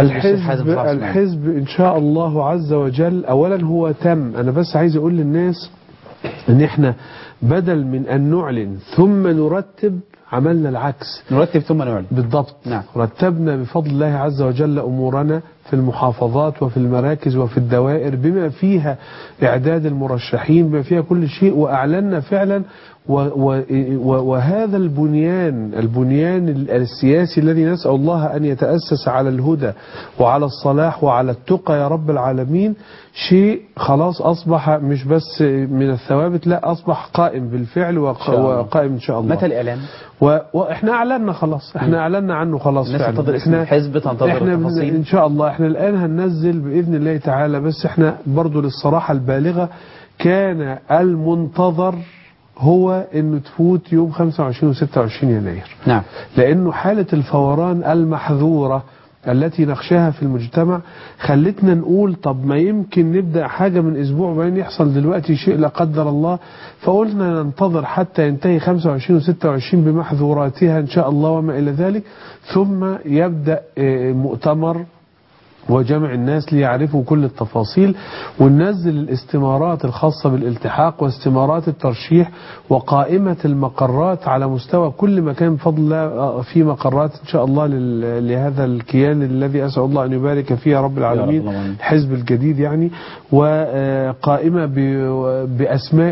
Speaker 3: الحزب الحزب ان شاء الله عز وجل. اولا هو تم. انا بس عايز اقول للناس ان احنا بدل من ان نعلن ثم نرتب عملنا العكس،
Speaker 1: نرتب ثم نعلن.
Speaker 3: بالضبط.
Speaker 1: نعم.
Speaker 3: رتبنا بفضل الله عز وجل امورنا في المحافظات وفي المراكز وفي الدوائر بما فيها إعداد المرشحين بما فيها كل شيء، وأعلنا فعلا و و وهذا البنيان البنيان السياسي الذي نسأل الله أن يتأسس على الهدى وعلى الصلاح وعلى التقى يا رب العالمين، شيء خلاص أصبح مش بس من الثوابت، لا أصبح قائم بالفعل وقائم إن شاء الله.
Speaker 1: متى الإعلان؟
Speaker 3: وإحنا أعلنا خلاص، إحنا أعلنا عنه خلاص فعلا.
Speaker 1: إحنا حزب تنتظر
Speaker 3: إحنا
Speaker 1: التفاصيل
Speaker 3: إن شاء الله. إحنا الآن هننزل بإذن الله تعالى، بس إحنا برضو للصراحة البالغة كان المنتظر هو إنه تفوت يوم خمسة وعشرين وستة وعشرين يناير.
Speaker 1: نعم.
Speaker 3: لأنه حالة الفوران المحظورة التي نخشاها في المجتمع خلتنا نقول طب ما يمكن نبدأ حاجة من أسبوع وبعدين يحصل دلوقتي شيء لا قدر الله، فقلنا ننتظر حتى ينتهي خمسة وعشرين وستة وعشرين بمحظوراتها إن شاء الله وما إلى ذلك، ثم يبدأ مؤتمر وجمع الناس ليعرفوا كل التفاصيل، وننزل الاستمارات الخاصة بالالتحاق واستمارات الترشيح وقائمة المقرات على مستوى كل مكان بفضل الله. في مقرات إن شاء الله لهذا الكيان الذي أسأل الله أن يبارك فيها رب العالمين، الحزب الجديد يعني، وقائمة بأسماء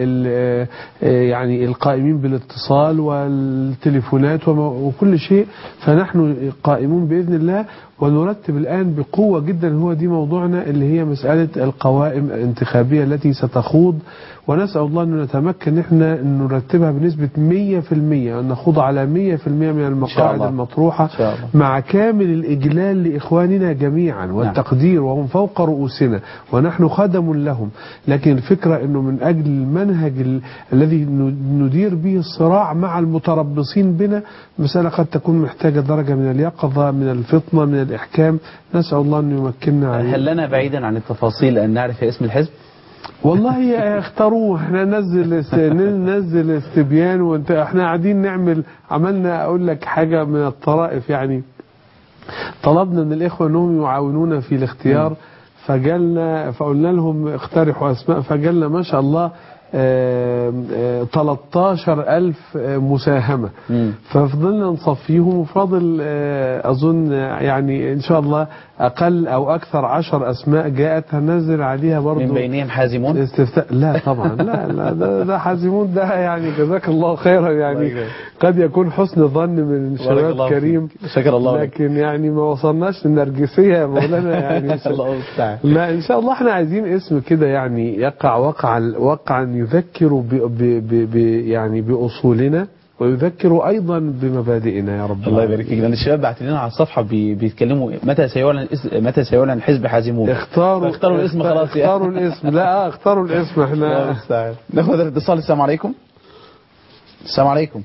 Speaker 3: يعني القائمين بالاتصال والتليفونات وكل شيء. فنحن قائمون بإذن الله ونرتب الآن بقوة جدا. هو دي موضوعنا اللي هي مسألة القوائم الانتخابية التي ستخوض، ونسأل الله أن نتمكن إحنا نرتبها بنسبة مية في المية، أن نخوض على مية في المية من المقاعد المطروحة مع كامل الإجلال لإخواننا جميعا والتقدير، وهم فوق رؤوسنا ونحن خدم لهم. لكن الفكرة أنه من أجل المنهج ال الذي ندير به الصراع مع المتربصين بنا، مسألة قد تكون محتاجة درجة من اليقظة، من الفطنة، من الإحكام. نسأل الله أن يمكننا عليه.
Speaker 1: هل لنا بعيدا عن التفاصيل أن نعرف اسم الحزب؟
Speaker 3: والله اختاروه، احنا ننزل است... ننزل استبيان، وانت احنا قاعدين نعمل عملنا. اقول لك حاجة من الطرائف، يعني طلبنا من الاخوة انهم يعاونونا في الاختيار، فجالنا فقلنا لهم اقترحوا اسماء، فجالنا ما شاء الله تلتاشر ألف مساهمة. مم. ففضلنا نصفيهم وفاضل أظن يعني إن شاء الله أقل أو أكثر عشر أسماء جاءت هننزل عليها برضو
Speaker 1: من بينهم حازمون
Speaker 3: استفتاء. لا طبعا لا لا ده, ده حازمون ده يعني جزاك الله خيرا يعني قد يكون حسن ظن من شباب كريم
Speaker 1: شكر الله
Speaker 3: لكن يعني ما وصلناش للنرجسية يا مولانا يعني
Speaker 1: الله المستعان.
Speaker 3: لا إن شاء الله احنا عايزين اسم كده يعني يقع وقعا وقعا يذكر ب ب ب يعني بأصولنا ويذكروا أيضا بمبادئنا يا رب.
Speaker 1: الله يبارك فيك. لأن الشباب بعت لنا على الصفحة بي بيتكلموا متى سيعلن متى سيعلن حزب حازمون.
Speaker 3: اختاروا
Speaker 1: اختاروا الاسم خلاص.
Speaker 3: اختاروا الاسم لا اختاروا الاسم احنا.
Speaker 1: ناخذ الاتصال. السلام عليكم. السلام عليكم.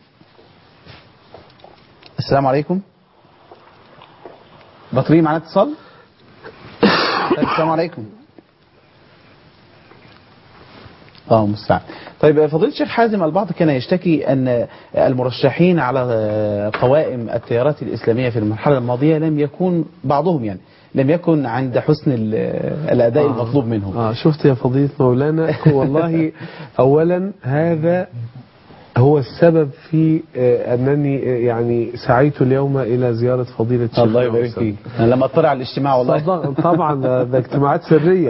Speaker 1: السلام عليكم. بطريق معنا اتصال. السلام عليكم. اه مستعان. طيب فضيلة الشيخ حازم، البعض كان يشتكي أن المرشحين على قوائم التيارات الإسلامية في المرحلة الماضية لم يكن بعضهم يعني لم يكن عند حسن الأداء آه المطلوب منهم.
Speaker 3: آه شفت يا فضيلة مولانا والله أولا هذا هو السبب في أنني يعني سعيت اليوم إلى زيارة فضيلة الشيخ.
Speaker 1: الله يبارك فيك. أنا لما أطلع على الاجتماع والله
Speaker 3: طبعا ده اجتماعات سرية.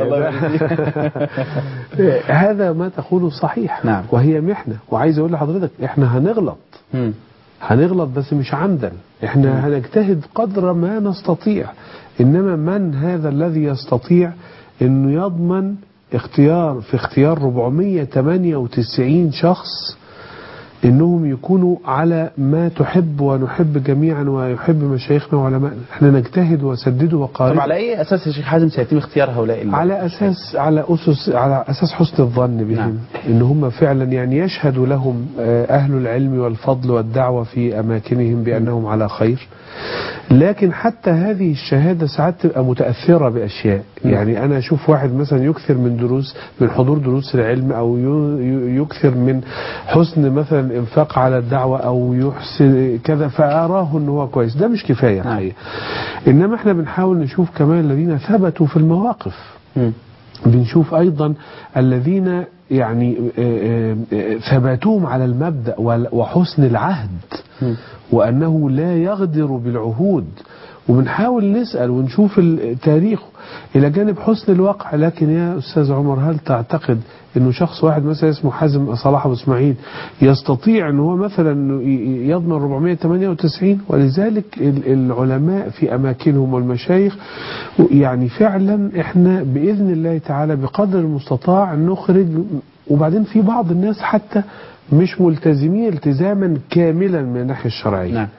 Speaker 3: هذا ما تقوله صحيح.
Speaker 1: نعم.
Speaker 3: وهي محنة وعايز أقول لحضرتك إحنا هنغلط م. هنغلط بس مش عمدا. إحنا م. هنجتهد قدر ما نستطيع. إنما من هذا الذي يستطيع إنه يضمن اختيار في اختيار أربعمائة وثمانية وتسعين شخص إنهم يكونوا على ما تحب ونحب جميعا ويحب مشايخنا وعلماءنا. احنا نجتهد وسدد وقارب.
Speaker 1: طب على أي أساس يا شيخ حازم سيتم اختيار هؤلاء؟
Speaker 3: على أساس على أسس على أساس حسن الظن بهم. نعم. إن هم فعلا يعني يشهد لهم أهل العلم والفضل والدعوة في أماكنهم بأنهم على خير. لكن حتى هذه الشهادة ساعات تبقى متأثرة بأشياء. يعني أنا أشوف واحد مثلا يكثر من دروس من حضور دروس العلم أو يكثر من حسن مثلا الإنفاق على الدعوة أو يحسن كذا فأراه أنه هو كويس. ده مش كفاية حقيقة. إنما احنا بنحاول نشوف كمان الذين ثبتوا في المواقف. م. بنشوف أيضا الذين يعني ثباتهم على المبدأ وحسن العهد م. وأنه لا يغدر بالعهود. وبنحاول نسأل ونشوف التاريخ إلى جانب حسن الواقع. لكن يا أستاذ عمر هل تعتقد أنه شخص واحد مثلا اسمه حازم صلاح أبو إسماعيل يستطيع أنه هو مثلا يضمن أربعمائة وثمانية وتسعين؟ ولذلك العلماء في أماكنهم والمشايخ يعني فعلا إحنا بإذن الله تعالى بقدر المستطاع نخرج. وبعدين في بعض الناس حتى مش ملتزمين التزاما كاملا من الناحية الشرعية. نعم.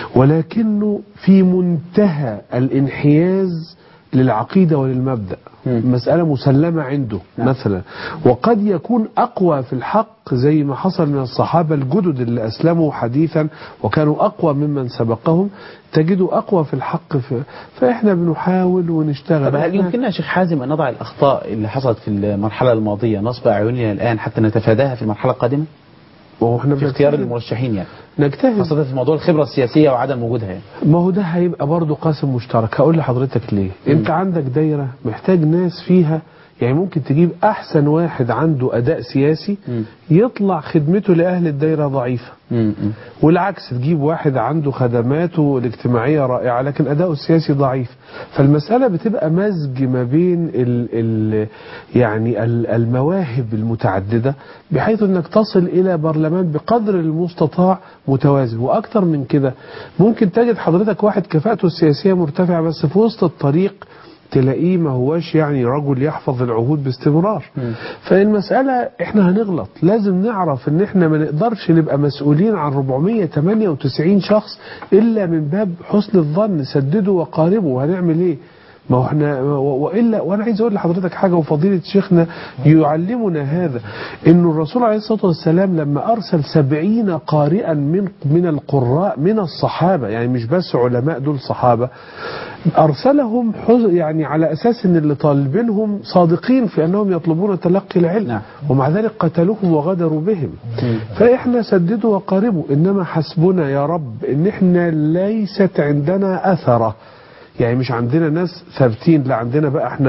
Speaker 3: ولكنه في منتهى الانحياز للعقيدة وللمبدأ. م. مسألة مسلمة عنده. نعم. مثلا وقد يكون أقوى في الحق زي ما حصل من الصحابة الجدد اللي أسلموا حديثا وكانوا أقوى ممن سبقهم تجدوا أقوى في الحق. في فإحنا بنحاول ونشتغل.
Speaker 1: طب هل يمكننا يا شيخ حازم أن نضع الأخطاء اللي حصلت في المرحلة الماضية نصب أعيننا الآن حتى نتفاداها في المرحلة القادمة؟ وإحنا في اختيار المرشحين يعني
Speaker 3: نجتهد
Speaker 1: خاصة في موضوع الخبرة السياسية وعدم وجودها يعني.
Speaker 3: ما هو ده هيبقى برضه قاسم مشترك. هقول لحضرتك ليه. م. انت عندك دايرة محتاج ناس فيها يعني ممكن تجيب احسن واحد عنده اداء سياسي م. يطلع خدمته لاهل الدايرة ضعيفة. م. والعكس تجيب واحد عنده خدماته الاجتماعية رائعة لكن اداؤه السياسي ضعيف. فالمسألة بتبقى مزج ما بين ال ال يعني المواهب المتعددة بحيث انك تصل الى برلمان بقدر المستطاع متوازن. واكتر من كده ممكن تجد حضرتك واحد كفاءته السياسية مرتفعة بس في وسط الطريق تلاقيه ما هواش يعني رجل يحفظ العهود باستمرار. م. فالمسألة احنا هنغلط. لازم نعرف ان احنا ما نقدرش نبقى مسؤولين عن أربعمائة وثمانية وتسعين شخص الا من باب حسن الظن. سددوا وقاربوا. هنعمل ايه؟ ما هو احنا والا. وانا عايز اقول لحضرتك حاجه وفضيله شيخنا يعلمنا هذا انه الرسول عليه الصلاه والسلام لما ارسل سبعين قارئا من من القراء من الصحابه يعني مش بس علماء دول صحابه ارسلهم يعني على اساس ان اللي طالبينهم صادقين في انهم يطلبون تلقي العلم. نعم. ومع ذلك قتلوهم وغدروا بهم. فاحنا سددوا وقاربوا. انما حسبنا يا رب ان احنا ليست عندنا اثره يعني مش عندنا ناس ثابتين. لا عندنا بقى احنا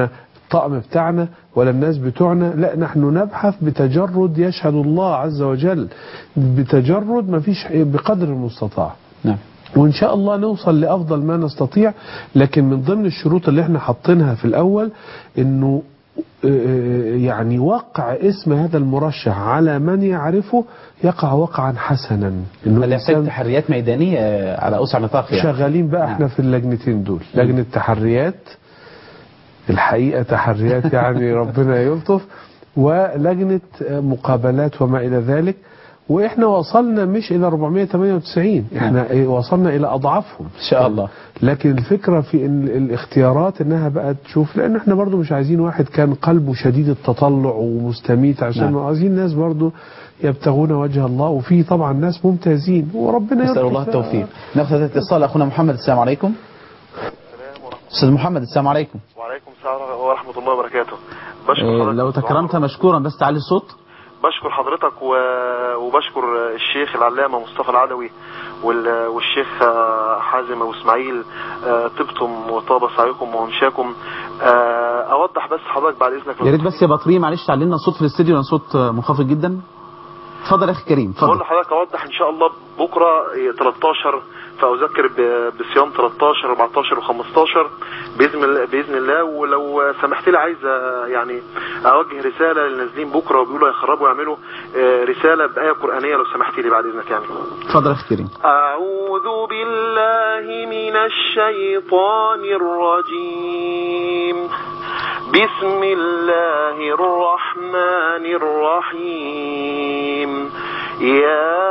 Speaker 3: الطقم بتاعنا ولا الناس بتوعنا، لا نحن نبحث بتجرد يشهد الله عز وجل، بتجرد ما فيش بقدر المستطاع.
Speaker 1: نعم.
Speaker 3: وإن شاء الله نوصل لأفضل ما نستطيع. لكن من ضمن الشروط اللي احنا حاطينها في الأول إنه يعني وقع اسم هذا المرشح على من يعرفه يقع وقعا حسنا.
Speaker 1: إنه يحتاج تحريات ميدانية على أوسع نطاق يعني.
Speaker 3: شغالين بقى نعم. احنا في اللجنتين دول، لجنة تحريات الحقيقة تحريات يعني ربنا يلطف، ولجنة مقابلات وما إلى ذلك. واحنا وصلنا مش الى أربعمائة وثمانية وتسعين، احنا وصلنا الى اضعافهم
Speaker 1: ان شاء الله.
Speaker 3: لكن الفكرة في إن الاختيارات انها بقى تشوف، لان احنا برضو مش عايزين واحد كان قلبه شديد التطلع ومستميت، عشان نعم. عايزين ناس برضو يبتغون وجه الله، وفي طبعا ناس ممتازين وربنا يرحمه.
Speaker 1: نسأل الله التوفيق. ناخذ هذا الاتصال اخونا محمد. السلام عليكم. استاذ محمد السلام عليكم.
Speaker 7: وعليكم السلام ورحمة الله وبركاته.
Speaker 1: إيه لو تكرمت مشكورا بس تعالي الصوت.
Speaker 7: بشكر حضرتك وبشكر الشيخ العلامة مصطفى العدوي والشيخ حازم أبو اسماعيل، طبتم وطاب سعيكم وممشاكم. أوضح بس حضرتك بعد إذنك،
Speaker 1: يا ريت بس يا بطريق معلش تعلي لنا الصوت في الاستديو لأن صوت منخفض جدا. اتفضل يا أخي كريم. اتفضل.
Speaker 7: بقول لحضرتك أوضح إن شاء الله بكرة ثلاثة عشر، فأذكر بصيام ثلاثة عشر أربعة عشر و15 بإذن الله بإذن الله. ولو سمحت لي عايز يعني أوجه رسالة للنازلين بكرة وبيقولوا يخربوا يعملوا رسالة بآية قرآنية لو سمحت لي بعد إذنك يعني.
Speaker 1: اتفضل يا أخي كريم.
Speaker 7: أعوذ بالله من الشيطان الرجيم. بسم الله الرحمن الرحيم. يا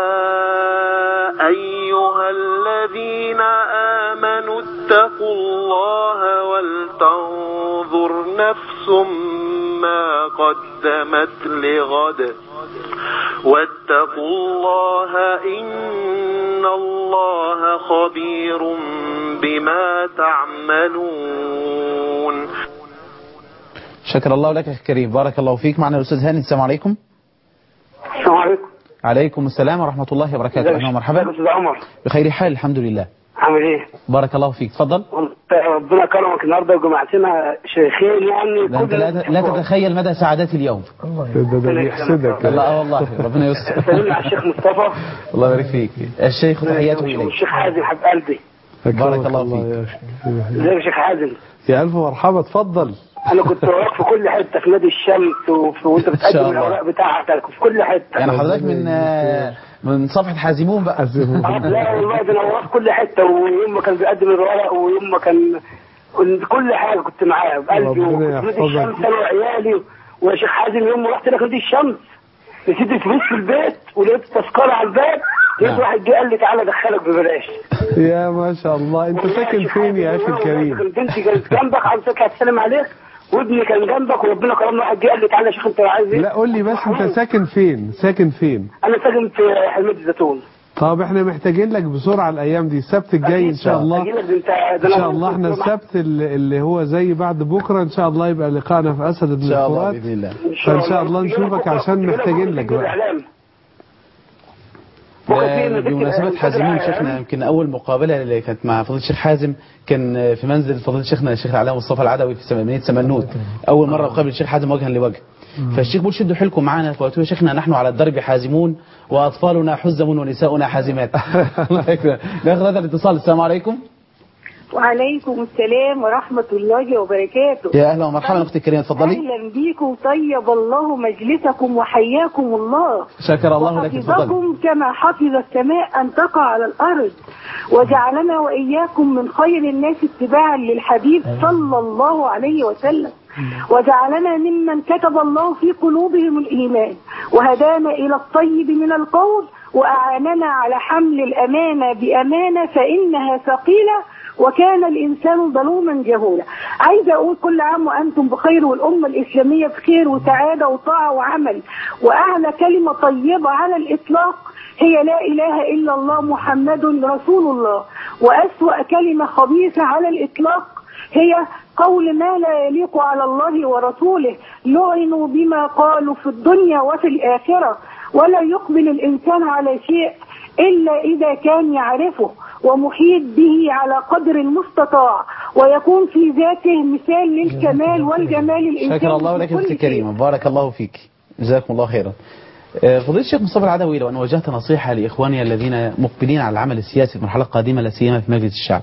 Speaker 7: أيها الذين آمنوا اتقوا الله ولتنظر نفس ما قدمت لغد واتقوا الله إن الله خبير بما تعملون.
Speaker 1: شكر الله لك أخي كريم، بارك الله فيك. معنا الأستاذ هاني. السلام عليكم.
Speaker 8: السلام عليكم.
Speaker 1: عليكم السلام ورحمة الله وبركاته. أهلا ومرحبا.
Speaker 8: أستاذ عمر.
Speaker 1: بخير حال الحمد لله.
Speaker 8: عامل إيه؟
Speaker 1: بارك الله فيك. تفضل.
Speaker 8: ربنا كرمك النهارده وجمعتنا شيخين يعني.
Speaker 1: أنت لا, لا تتخيل مدى سعادتي اليوم.
Speaker 3: الله يحسدك.
Speaker 1: لا والله ربنا يستر.
Speaker 8: سلمنا على الشيخ مصطفى.
Speaker 1: الله يبارك فيك. الشيخ تحياته إليك.
Speaker 8: والشيخ حازم حب قلبي.
Speaker 1: بارك الله فيك.
Speaker 8: ازيك يا شيخ حازم؟
Speaker 3: يا ألف مرحبا. اتفضل.
Speaker 8: انا كنت وراك في كل حته في نادي الشمس وفي وانت بتقدم الاوراق بتاعتك في كل حته.
Speaker 1: يعني حضرتك من من صفحه حازمون بقى.
Speaker 8: لا والله ده انا وراك في كل حته، ويوم ما كان بيقدم الورق ويوم ما كان كل حاجه كنت معاه بقلبي. وفي نادي الشمس انا وعيالي. ويا شيخ حازم يوم ما رحت لك نادي الشمس نسيت الفلوس في البيت ولقيت تذكره على الباب، لقيت واحد جه قال لي تعالى ادخلك ببلاش.
Speaker 3: يا ما شاء الله. انت ساكن فين يا اخي الكريم؟
Speaker 8: بنتي كانت جنبك عاوزاك هتسلم عليك، وابني كان جنبك وربنا كرمنا. واحد جه قال لي تعالى يا شيخ انت عايز ايه؟
Speaker 3: لا قول لي بس انت ساكن فين؟ ساكن فين؟
Speaker 8: انا ساكن في حلمية الزيتون.
Speaker 3: طب احنا محتاجين لك بسرعه الايام دي، السبت الجاي ان شاء الله. ان شاء الله احنا السبت اللي هو زي بعد بكره ان شاء الله يبقى لقائنا في اسد بن الفرات. فان شاء الله نشوفك عشان محتاجين لك بقى.
Speaker 1: بمناسبة حازمون شيخنا، يمكن أول مقابلة اللي كانت مع فضيلة الشيخ حازم كان في منزل فضيلة شيخنا الشيخ العلامة مصطفى العدوي في مدينة سمنود. أول مرة أقابل الشيخ حازم وجها لوجه. فالشيخ بيقول شدوا حيلكم معانا، فقلت له يا شيخنا نحن على الدرب حازمون وأطفالنا حزم ونساؤنا حازمات. ناخذ هذا الاتصال. السلام عليكم.
Speaker 9: وعليكم السلام ورحمة الله وبركاته.
Speaker 1: يا أهلا ومرحبا أختي الكريمة. اتفضلي.
Speaker 9: أهلا بيكم، طيب الله مجلسكم وحياكم الله.
Speaker 1: شكر الله لك.
Speaker 9: وحفظكم كما حفظ السماء أن تقع على الأرض، وجعلنا وإياكم من خير الناس اتباعا للحبيب صلى الله عليه وسلم، وجعلنا ممن كتب الله في قلوبهم الإيمان، وهدانا إلى الطيب من القول، وأعاننا على حمل الأمانة بأمانة فإنها ثقيلة، وكان الإنسان ظلوما جهولا. عايزة أقول كل عام وأنتم بخير، والأمة الإسلامية بخير وسعادة وطاعة وعمل. وأعلى كلمة طيبة على الإطلاق هي لا إله إلا الله محمد رسول الله، وأسوأ كلمة خبيثة على الإطلاق هي قول ما لا يليق على الله ورسوله. لعنوا بما قالوا في الدنيا وفي الآخرة، ولا يقبل الإنسان على شيء إلا إذا كان يعرفه ومحيط به على قدر المستطاع، ويكون في ذاته مثال للكمال والجمال الإنساني.
Speaker 1: شكر الله لك أختي الكريمة، بارك الله فيك، جزاكم الله خيرا. فضيلة الشيخ مصطفى العدوي، لو أن وجهت نصيحة لإخواني الذين مقبلين على العمل السياسي في المرحلة القادمة لا سيما في مجلس الشعب.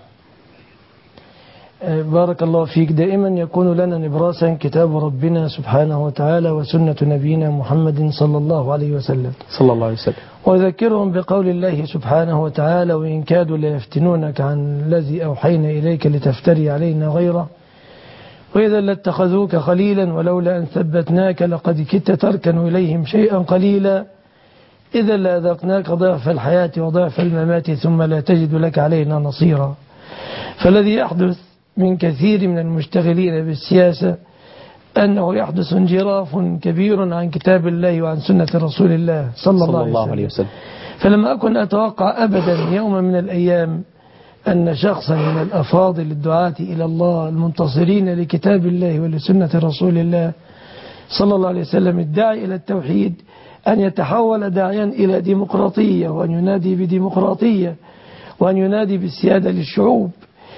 Speaker 2: بارك الله فيك. دائما يكون لنا نبراسا كتاب ربنا سبحانه وتعالى وسنة نبينا محمد صلى الله عليه وسلم
Speaker 1: صلى الله عليه وسلم.
Speaker 2: وذكرهم بقول الله سبحانه وتعالى: وإن كادوا ليفتنونك عن الذي أوحينا إليك لتفتري علينا غيره وإذا لاتخذوك خليلا ولولا أن ثبتناك لقد كدت تركن إليهم شيئا قليلا إذا لأذقناك ضعف الحياة وضعف الممات ثم لا تجد لك علينا نصيرا. فالذي يحدث من كثير من المشتغلين بالسياسة أنه يحدث انجراف كبير عن كتاب الله وعن سنة رسول الله صلى, صلى الله, الله عليه وسلم. فلما أكن أتوقع أبدا يوم من الأيام أن شخصا من الأفاضل الدعاة إلى الله المنتصرين لكتاب الله ولسنة رسول الله صلى الله عليه وسلم الداعي إلى التوحيد أن يتحول داعيا إلى ديمقراطية وأن ينادي بديمقراطية وأن ينادي بالسيادة للشعوب.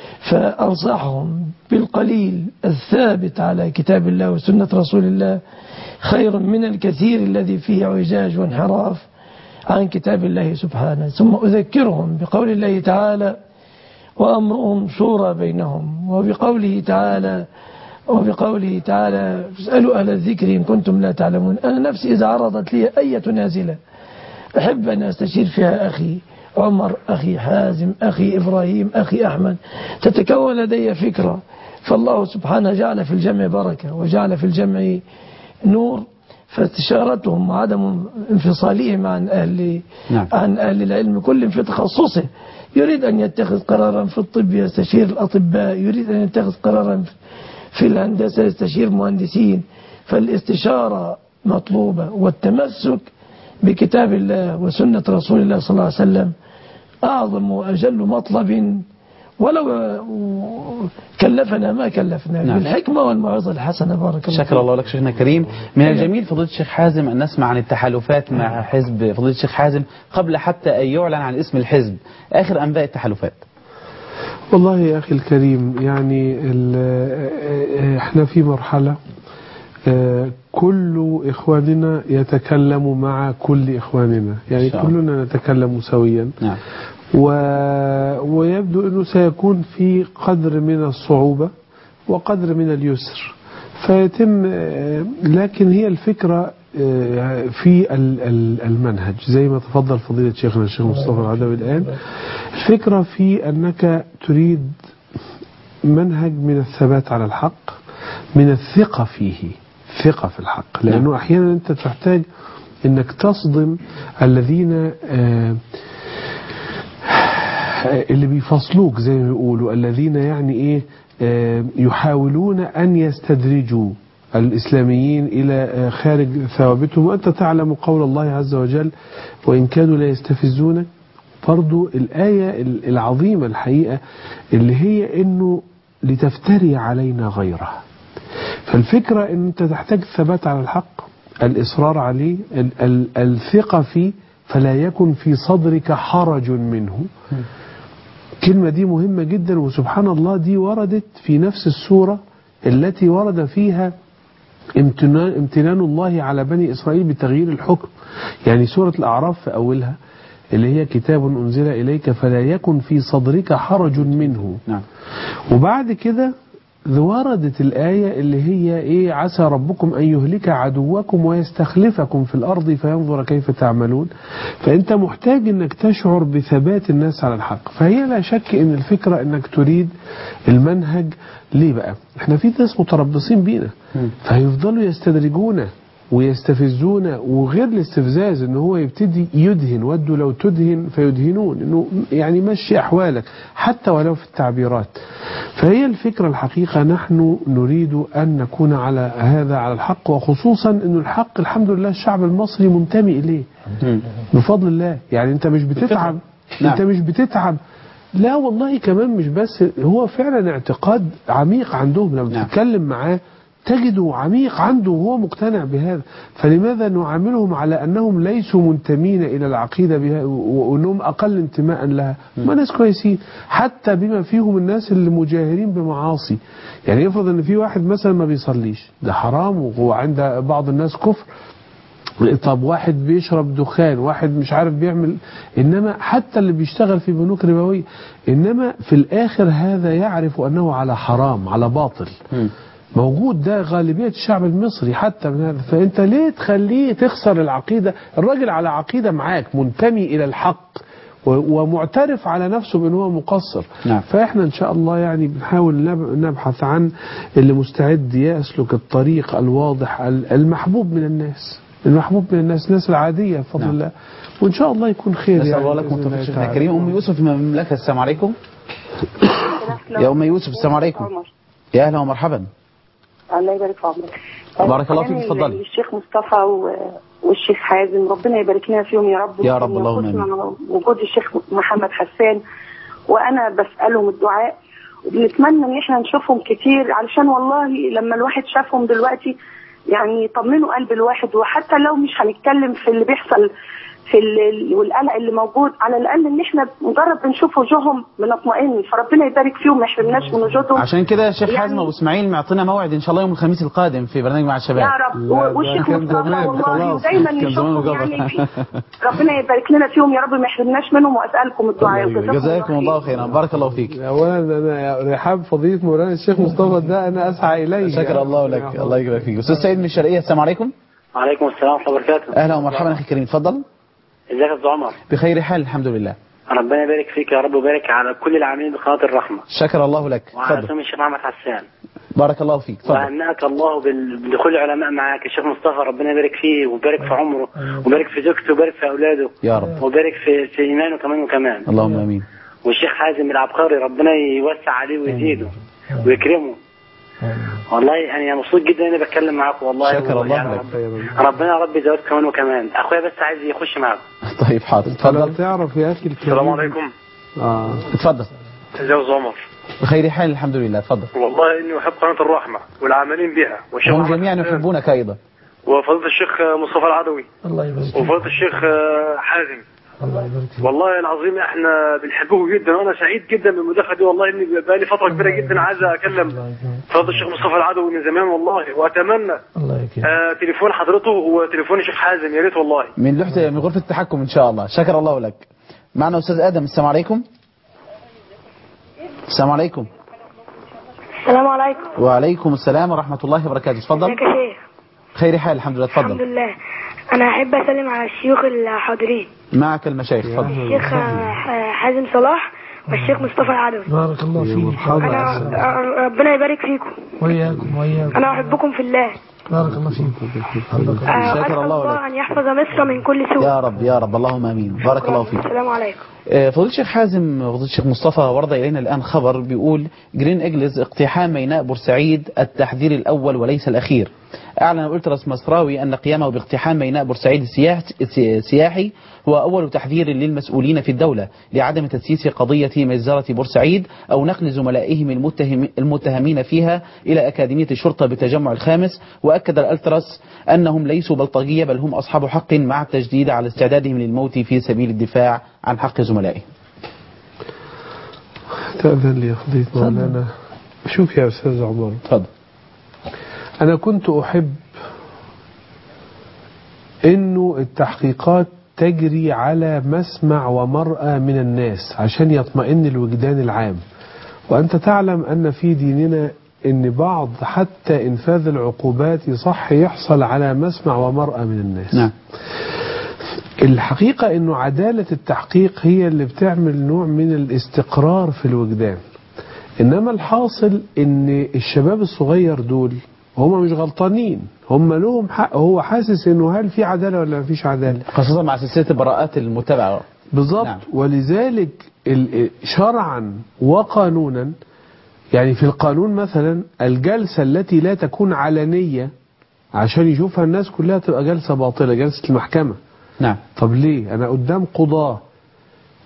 Speaker 2: فأنصحهم بالقليل الثابت على كتاب الله وسنة رسول الله خير من الكثير الذي فيه اعوجاج وانحراف عن كتاب الله سبحانه. ثم أذكرهم بقول الله تعالى: وأمرهم شورى بينهم، وبقوله تعالى وبقوله تعالى: اسألوا أهل الذكر إن كنتم لا تعلمون. أنا نفسي إذا عرضت لي أي نازلة أحب أن أستشير فيها أخي عمر، أخي حازم، أخي إبراهيم، أخي أحمد، تتكون لدي فكرة. فالله سبحانه جعل في الجمع بركة وجعل في الجمع نور، فاستشارتهم وعدم انفصالهم عن أهل, نعم. عن أهل العلم كل في تخصصه. يريد أن يتخذ قرارا في الطب يستشير الأطباء، يريد أن يتخذ قرارا في الهندسة يستشير مهندسين. فالاستشارة مطلوبة، والتمسك بكتاب الله وسنة رسول الله صلى الله عليه وسلم أعظم وأجل مطلب، ولو كلفنا ما كلفنا. نعم. بالحكمة والموعظة الحسنة. بارك الله.
Speaker 1: شكر الله لك شيخنا الكريم. من الجميل فضيلة الشيخ حازم أن نسمع عن التحالفات مع حزب فضيلة الشيخ حازم قبل حتى أن يعلن عن اسم الحزب. آخر أنباء التحالفات.
Speaker 3: والله يا أخي الكريم، يعني احنا في مرحلة كل إخواننا يتكلم مع كل إخواننا، يعني كلنا نتكلم سويا. نعم. و... ويبدو أنه سيكون في قدر من الصعوبة وقدر من اليسر فيتم، لكن هي الفكرة في المنهج زي ما تفضل فضيلة شيخنا الشيخ مصطفى العدوي الآن. الفكرة في أنك تريد منهج من الثبات على الحق، من الثقة فيه، ثقة في الحق، لأنه أحيانا أنت تحتاج أنك تصدم الذين آه اللي بيفصلوك زي ما يقولوا، الذين يعني إيه آه يحاولون أن يستدرجوا الإسلاميين إلى خارج ثوابتهم. وأنت تعلم قول الله عز وجل: وإن كانوا لا يستفزونك. برضو الآية العظيمة الحقيقة اللي هي إنه لتفتري علينا غيره. فالفكرة إن أنت تحتاج الثبات على الحق، الإصرار عليه، ال ال الثقة فيه، فلا يكن في صدرك حرج منه. كلمة دي مهمة جدا، وسبحان الله دي وردت في نفس السورة التي ورد فيها امتنان, امتنان الله على بني إسرائيل بتغيير الحكم. يعني سورة الأعراف في أولها اللي هي كتاب أنزل إليك فلا يكن في صدرك حرج منه. نعم. وبعد كده وردت الآية اللي هي إيه: عسى ربكم أن يهلك عدوكم ويستخلفكم في الأرض فينظر كيف تعملون. فأنت محتاج أنك تشعر بثبات الناس على الحق. فهي لا شك أن الفكرة أنك تريد المنهج. ليه بقى؟ احنا في ناس متربصين بينا فيفضلوا يستدرجونا ويستفزونا، وغير الاستفزاز ان هو يبتدي يدهن، ودوا لو تدهن فيدهنون، انه يعني مشي احوالك حتى ولو في التعبيرات. فهي الفكرة الحقيقة نحن نريد ان نكون على هذا على الحق، وخصوصا انه الحق الحمد لله الشعب المصري منتمي اليه بفضل الله. يعني انت مش بتتعب، نعم. انت مش بتتعب، لا والله كمان مش بس، هو فعلا اعتقاد عميق عندهم لما نعم. تتكلم معاه تجده عميق عنده وهو مقتنع بهذا. فلماذا نعاملهم على أنهم ليسوا منتمين إلى العقيدة بها وأنهم أقل انتماء لها؟ ما ناس كويسين حتى بما فيهم الناس اللي مجاهرين بمعاصي. يعني يفرض أن في واحد مثلا ما بيصليش، ده حرام وهو عند بعض الناس كفر. طب واحد بيشرب دخان، واحد مش عارف بيعمل، إنما حتى اللي بيشتغل في بنوك ربوية، إنما في الآخر هذا يعرف أنه على حرام على باطل. م. موجود ده غالبية الشعب المصري حتى من هذا. فأنت ليه تخليه تخسر العقيدة؟ الراجل على عقيدة معاك، منتمي إلى الحق ومعترف على نفسه بأنه هو مقصر. نعم. فإحنا إن شاء الله يعني بنحاول نبحث عن اللي مستعد يسلك الطريق الواضح المحبوب من الناس، المحبوب من الناس، الناس العادية بفضل نعم. الله، وإن شاء الله يكون خير.
Speaker 1: نسأل الله لكم التوفيق شيخنا الكريم. أم يوسف من المملكة، السلام عليكم. يا أم يوسف السلام عليكم. يا أهلا ومرحبا.
Speaker 9: الله يبارك في عمرك.
Speaker 1: بارك الله فيك، اتفضلي.
Speaker 9: الشيخ مصطفى والشيخ حازم ربنا يبارك لنا فيهم يا رب.
Speaker 1: يا رب اللهم امين.
Speaker 9: وجود الشيخ محمد حسان وانا بسالهم الدعاء، وبنتمنى ان احنا نشوفهم كتير، علشان والله لما الواحد شافهم دلوقتي يعني يطمنوا قلب الواحد. وحتى لو مش هنتكلم في اللي بيحصل في والقلق اللي موجود، على الاقل ان احنا مجرد بنشوف وجوههم بنطمئن. فربنا يبارك فيهم ما يحرمناش من وجودهم.
Speaker 1: عشان كده يا شيخ حازم ابو اسماعيل معطينا موعد ان شاء الله يوم الخميس القادم في برنامج مع الشباب
Speaker 9: يا رب. والشيخ مصطفى والله ودايما نشوفهم يعني في ربنا يبارك لنا فيهم يا رب ما يحرمناش منهم. واسالكم الدعاء.
Speaker 1: جزاكم الله خيرا، بارك الله فيك.
Speaker 3: اولا انا رحاب فضيله مولانا الشيخ مصطفى ده انا اسعى اليه.
Speaker 1: شكر الله لك، الله يبارك فيك. استاذ سيد من الشرقيه، السلام عليكم.
Speaker 10: وعليكم السلام ورحمه الله وبركاته.
Speaker 1: اهلا ومرحبا اخي الكريم، اتفضل.
Speaker 10: ازيك يا استاذ عمر؟
Speaker 1: بخير حال الحمد لله.
Speaker 10: ربنا يبارك فيك يا رب، ويبارك على كل العاملين بقناه الرحمه.
Speaker 1: شكر الله لك.
Speaker 10: وعلى سمو الشيخ محمد حسان.
Speaker 1: بارك الله فيك. اتفضل.
Speaker 10: وهنأك الله بدخول العلماء معاك الشيخ مصطفى، ربنا يبارك فيه ويبارك في عمره ويبارك في زوجته ويبارك في اولاده
Speaker 1: يا رب،
Speaker 10: ويبارك في في ايمانه كمان وكمان.
Speaker 1: اللهم امين.
Speaker 10: والشيخ حازم العبقري ربنا يوسع عليه ويزيده ويكرمه. والله يعني انا مبسوط جدا اني بتكلم معاكم والله.
Speaker 1: شكر الله
Speaker 10: يعني
Speaker 1: لك.
Speaker 10: ربنا يا رب يزودك كمان وكمان. اخويا بس عايز يخش معاكم.
Speaker 1: طيب حاضر، اتفضل.
Speaker 3: تعرف يا اخي الكريم.
Speaker 11: السلام عليكم.
Speaker 1: اه اتفضل.
Speaker 11: ازيك يا عمر؟
Speaker 1: بخير حال الحمد لله، اتفضل.
Speaker 11: والله اني احب قناه الرحمه والعاملين بها، والشيخ
Speaker 1: هم جميعا يحبونك ايضا.
Speaker 11: وفضيله الشيخ مصطفى العدوي.
Speaker 2: الله يبارك.
Speaker 11: وفضيله الشيخ حازم.
Speaker 2: الله يبارك فيك.
Speaker 11: والله العظيم احنا بنحبه جدا، وانا سعيد جدا بالمداخله دي. والله اني بقالي فتره كبيره جدا عايز اكلم فضيله الشيخ مصطفى العدوي من زمان والله، واتمنى آه تليفون حضرته وتليفون الشيخ حازم يا ريت والله.
Speaker 1: من لوحه من غرفه التحكم ان شاء الله. شكر الله لك. معنا استاذ ادم، السلام عليكم. السلام عليكم.
Speaker 12: السلام عليكم.
Speaker 1: وعليكم السلام ورحمه الله وبركاته، اتفضل.
Speaker 12: ازيك يا شيخ؟
Speaker 1: خير حال الحمد لله، اتفضل.
Speaker 12: الحمد لله. انا احب اسلم على الشيوخ الحاضرين.
Speaker 1: معك المشايخ، اتفضل.
Speaker 12: الشيخ حازم صلاح والشيخ مصطفى العدوي.
Speaker 2: بارك الله فيك.
Speaker 12: انا ربنا يبارك فيكم.
Speaker 2: وياكم وياكم.
Speaker 12: انا احبكم في الله.
Speaker 2: بارك الله فيكم.
Speaker 1: شكر الله لك.
Speaker 12: أن يحفظ مصر من كل سوء.
Speaker 1: يا رب يا رب، اللهم امين. بارك الله فيك.
Speaker 12: السلام عليكم.
Speaker 1: فضيلة الشيخ حازم، فضيلة الشيخ مصطفى ورد إلينا الآن خبر بيقول جرين إجلز اقتحام ميناء بورسعيد التحذير الأول وليس الأخير. أعلن ألتراس مصراوي أن قيامه باقتحام ميناء بورسعيد السياحي هو أول تحذير للمسؤولين في الدولة لعدم تسييس قضية مجزرة بورسعيد أو نقل زملائهم المتهم المتهمين فيها إلى أكاديمية الشرطة بالتجمع الخامس. وأكد الألتراس أنهم ليسوا بلطجية بل هم أصحاب حق، مع التجديد على استعدادهم للموت في سبيل الدفاع عن حق زملائهم.
Speaker 3: تأذن لي يا فضيلة مولانا. شوف يا أستاذ عمر،
Speaker 1: تفضل.
Speaker 3: أنا كنت أحب إنه التحقيقات تجري على مسمع ومرأى من الناس عشان يطمئن الوجدان العام. وأنت تعلم أن في ديننا إن بعض حتى إنفاذ العقوبات يصح يحصل على مسمع ومرأى من الناس.
Speaker 1: نعم.
Speaker 3: الحقيقة إنه عدالة التحقيق هي اللي بتعمل نوع من الاستقرار في الوجدان. إنما الحاصل إن الشباب الصغير دول هم مش غلطانين، هم لهم حق. هو حاسس إنه هل في عدالة ولا ما فيش عدالة،
Speaker 1: خاصة مع سلسلة البراءات المتبعة.
Speaker 3: بالضبط. نعم. ولذلك شرعا وقانونا، يعني في القانون مثلا الجلسة التي لا تكون علنية عشان يشوفها الناس كلها تبقى جلسة باطلة، جلسة المحكمة.
Speaker 1: نعم.
Speaker 3: طب ليه؟ أنا قدام قضاة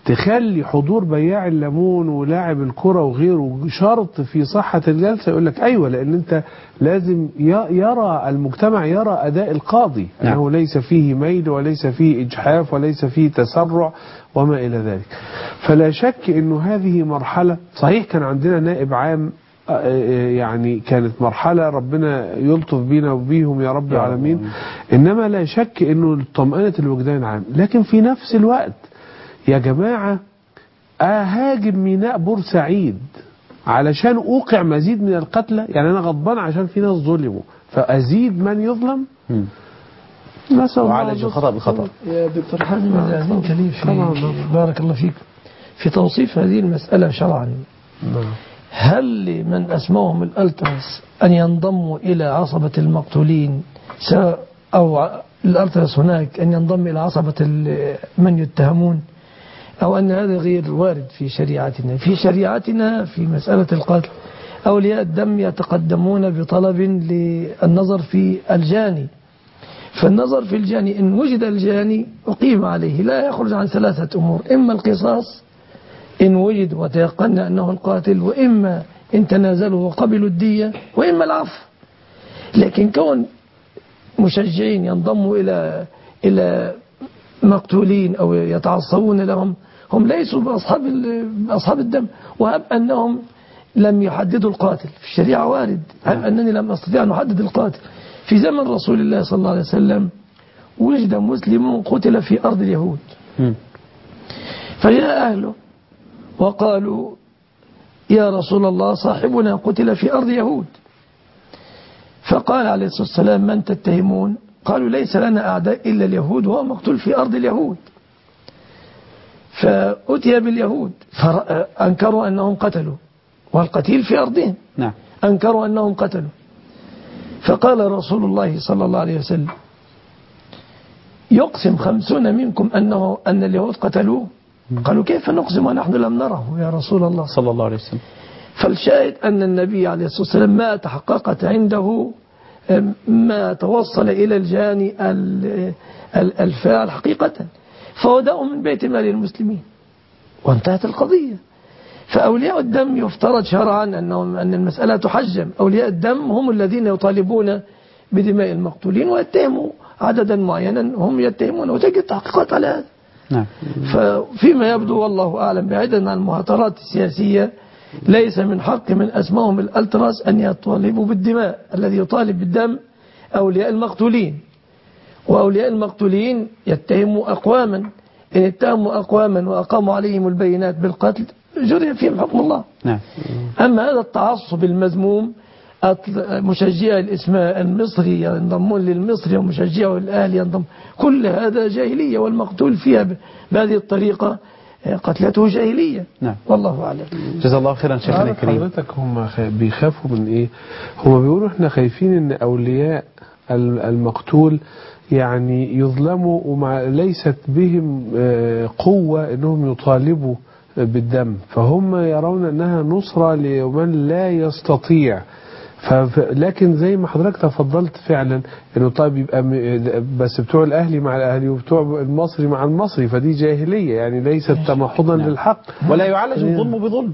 Speaker 3: تخلي حضور بياع الليمون ولاعب الكرة وغيره شرط في صحة الجلسة، يقول لك أيوة، لأن أنت لازم يرى المجتمع يرى أداء القاضي نعم. أنه ليس فيه ميل وليس فيه إجحاف وليس فيه تسرع وما إلى ذلك. فلا شك أنه هذه مرحلة صحيح. كان عندنا نائب عام يعني كانت مرحلة ربنا يلطف بينا وبيهم يا رب العالمين، إنما لا شك أنه طمأنة الوجدان عام. لكن في نفس الوقت يا جماعة أهاجم ميناء بورسعيد علشان أوقع مزيد من القتلى؟ يعني أنا غضبان عشان في ناس ظلموا فأزيد من يظلم؟
Speaker 1: نسأل وعالج الخطأ بالخطأ.
Speaker 2: يا دكتور حازم العزيز كليف بارك الله فيك في توصيف هذه المسألة شرعا. هل لمن أسموهم الألتراس أن ينضموا إلى عصبة المقتولين أو الألتراس هناك أن ينضم إلى عصبة من يتهمون، أو أن هذا غير وارد في شريعتنا؟ في شريعتنا في مسألة القتل أولياء الدم يتقدمون بطلب للنظر في الجاني، فالنظر في الجاني إن وجد الجاني أقيم عليه، لا يخرج عن ثلاثة أمور: إما القصاص إن وجد وتيقنا أنه القاتل، وإما إن تنازلوا وقبلوا الدية، وإما العفو. لكن كون مشجعين ينضموا إلى إلى مقتولين أو يتعصبون لهم، هم ليسوا بأصحاب أصحاب الدم. وهب أنهم لم يحددوا القاتل في الشريعة وارد، هب أنني لم أستطيع أن أحدد القاتل. في زمن رسول الله صلى الله عليه وسلم وجد مسلم قتل في أرض اليهود، فجاء أهله وقالوا يا رسول الله صاحبنا قتل في أرض يهود. فقال عليه الصلاة والسلام من تتهمون؟ قالوا ليس لنا أعداء إلا اليهود وهو مقتول في أرض اليهود. فأتي باليهود فأنكروا أنهم قتلوا والقتيل في أرضهم
Speaker 1: نعم.
Speaker 2: أنكروا أنهم قتلوا. فقال رسول الله صلى الله عليه وسلم يقسم خمسون منكم أنه أن اليهود قتلوه؟ قالوا كيف نقسم ونحن لم نره يا رسول الله
Speaker 1: صلى الله عليه وسلم.
Speaker 2: فالشاهد أن النبي عليه الصلاة والسلام ما تحققت عنده ما توصل إلى الجاني الفاعل حقيقة، فوداؤه من بيت مال المسلمين وانتهت القضية. فأولياء الدم يفترض شرعا أنهم أن المسألة تحجم. أولياء الدم هم الذين يطالبون بدماء المقتولين ويتهموا عددا معينا هم يتهمون، وتجد تحقيقات على هذا.
Speaker 1: نعم.
Speaker 2: ففيما يبدو والله أعلم بعيدا عن المهاترات السياسية ليس من حق من أسمائهم الألتراس أن يطالبوا بالدماء. الذي يطالب بالدم أولياء المقتولين، وأولياء المقتولين يتهموا أقواما، إن اتهموا أقواما وأقاموا عليهم البينات بالقتل جري فيهم حكم الله.
Speaker 1: نعم.
Speaker 2: أما هذا التعصب المذموم مشجعي الإسماء المصري ينضمون للمصري ومشجعي الأهلي ينضم، كل هذا جاهلية، والمقتول فيها بهذه الطريقة قتلته جاهلية.
Speaker 1: نعم.
Speaker 2: والله أعلم.
Speaker 1: جزا الله خيرا شيخنا الكريم.
Speaker 3: حضرتك هم بيخافوا من إيه؟ هم بيقولوا إحنا خايفين إن أولياء المقتول يعني يظلموا ومع ليست بهم قوة إنهم يطالبوا بالدم، فهم يرون أنها نصرة لمن لا يستطيع. لكن زي ما حضرتك تفضلت فعلا انه طيب يبقى بس بتوع الاهلي مع الاهلي وبتوع المصري مع المصري، فدي جاهليه يعني ليست تمحضا نعم. للحق،
Speaker 1: ولا يعالج الظلم بظلم.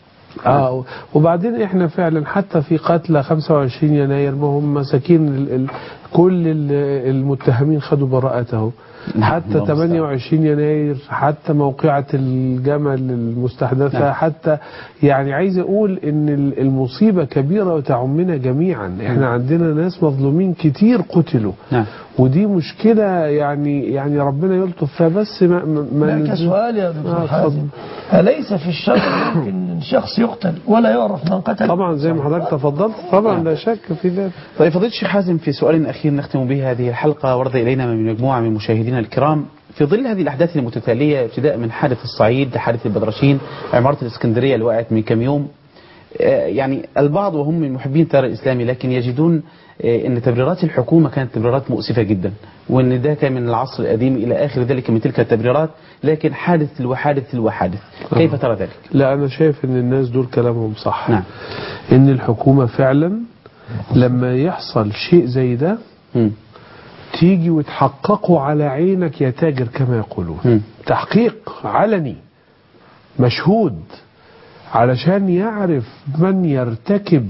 Speaker 3: اه وبعدين احنا فعلا حتى في قتلى خمسة وعشرين يناير ما هم مساكين ال ال كل المتهمين خدوا براءته، حتى ثمانية وعشرين يناير، حتى موقعة الجمل المستحدثة نعم. حتى يعني عايز أقول إن المصيبة كبيرة وتعمنا جميعا. إحنا عندنا ناس مظلومين كتير قتلوا
Speaker 1: نعم.
Speaker 3: ودي مشكلة يعني يعني ربنا يلطف فيها. بس ما ما
Speaker 2: لك سؤال يا دكتور حازم، أليس في الشرع ممكن شخص يقتل ولا يعرف من قتل؟
Speaker 3: طبعا زي ما حضرتك تفضلت طبعا نعم. لا شك في ذلك.
Speaker 1: طيب فضيلة الشيخ حازم، في سؤال أخير نختم به هذه الحلقة ورد إلينا من مجموعة من مشاهدينا الكرام في ظل هذه الأحداث المتتالية ابتداء من حادث الصعيد لحادث البدرشين، عمارة الإسكندرية اللي وقعت من كم يوم، يعني البعض وهم من محبين التيار الإسلامي لكن يجدون أن تبريرات الحكومة كانت تبريرات مؤسفة جدا، وأن ده كان من العصر القديم إلى آخر ذلك من تلك التبريرات، لكن حادث تلو حادث تلو حادث. كيف ترى ذلك؟
Speaker 3: لا أنا شايف أن الناس دول كلامهم صح.
Speaker 1: نعم.
Speaker 3: أن الحكومة فعلا لما يحصل شيء زي ده م. تيجي وتحققوا على عينك يا تاجر كما يقولون، م. تحقيق علني مشهود علشان يعرف من يرتكب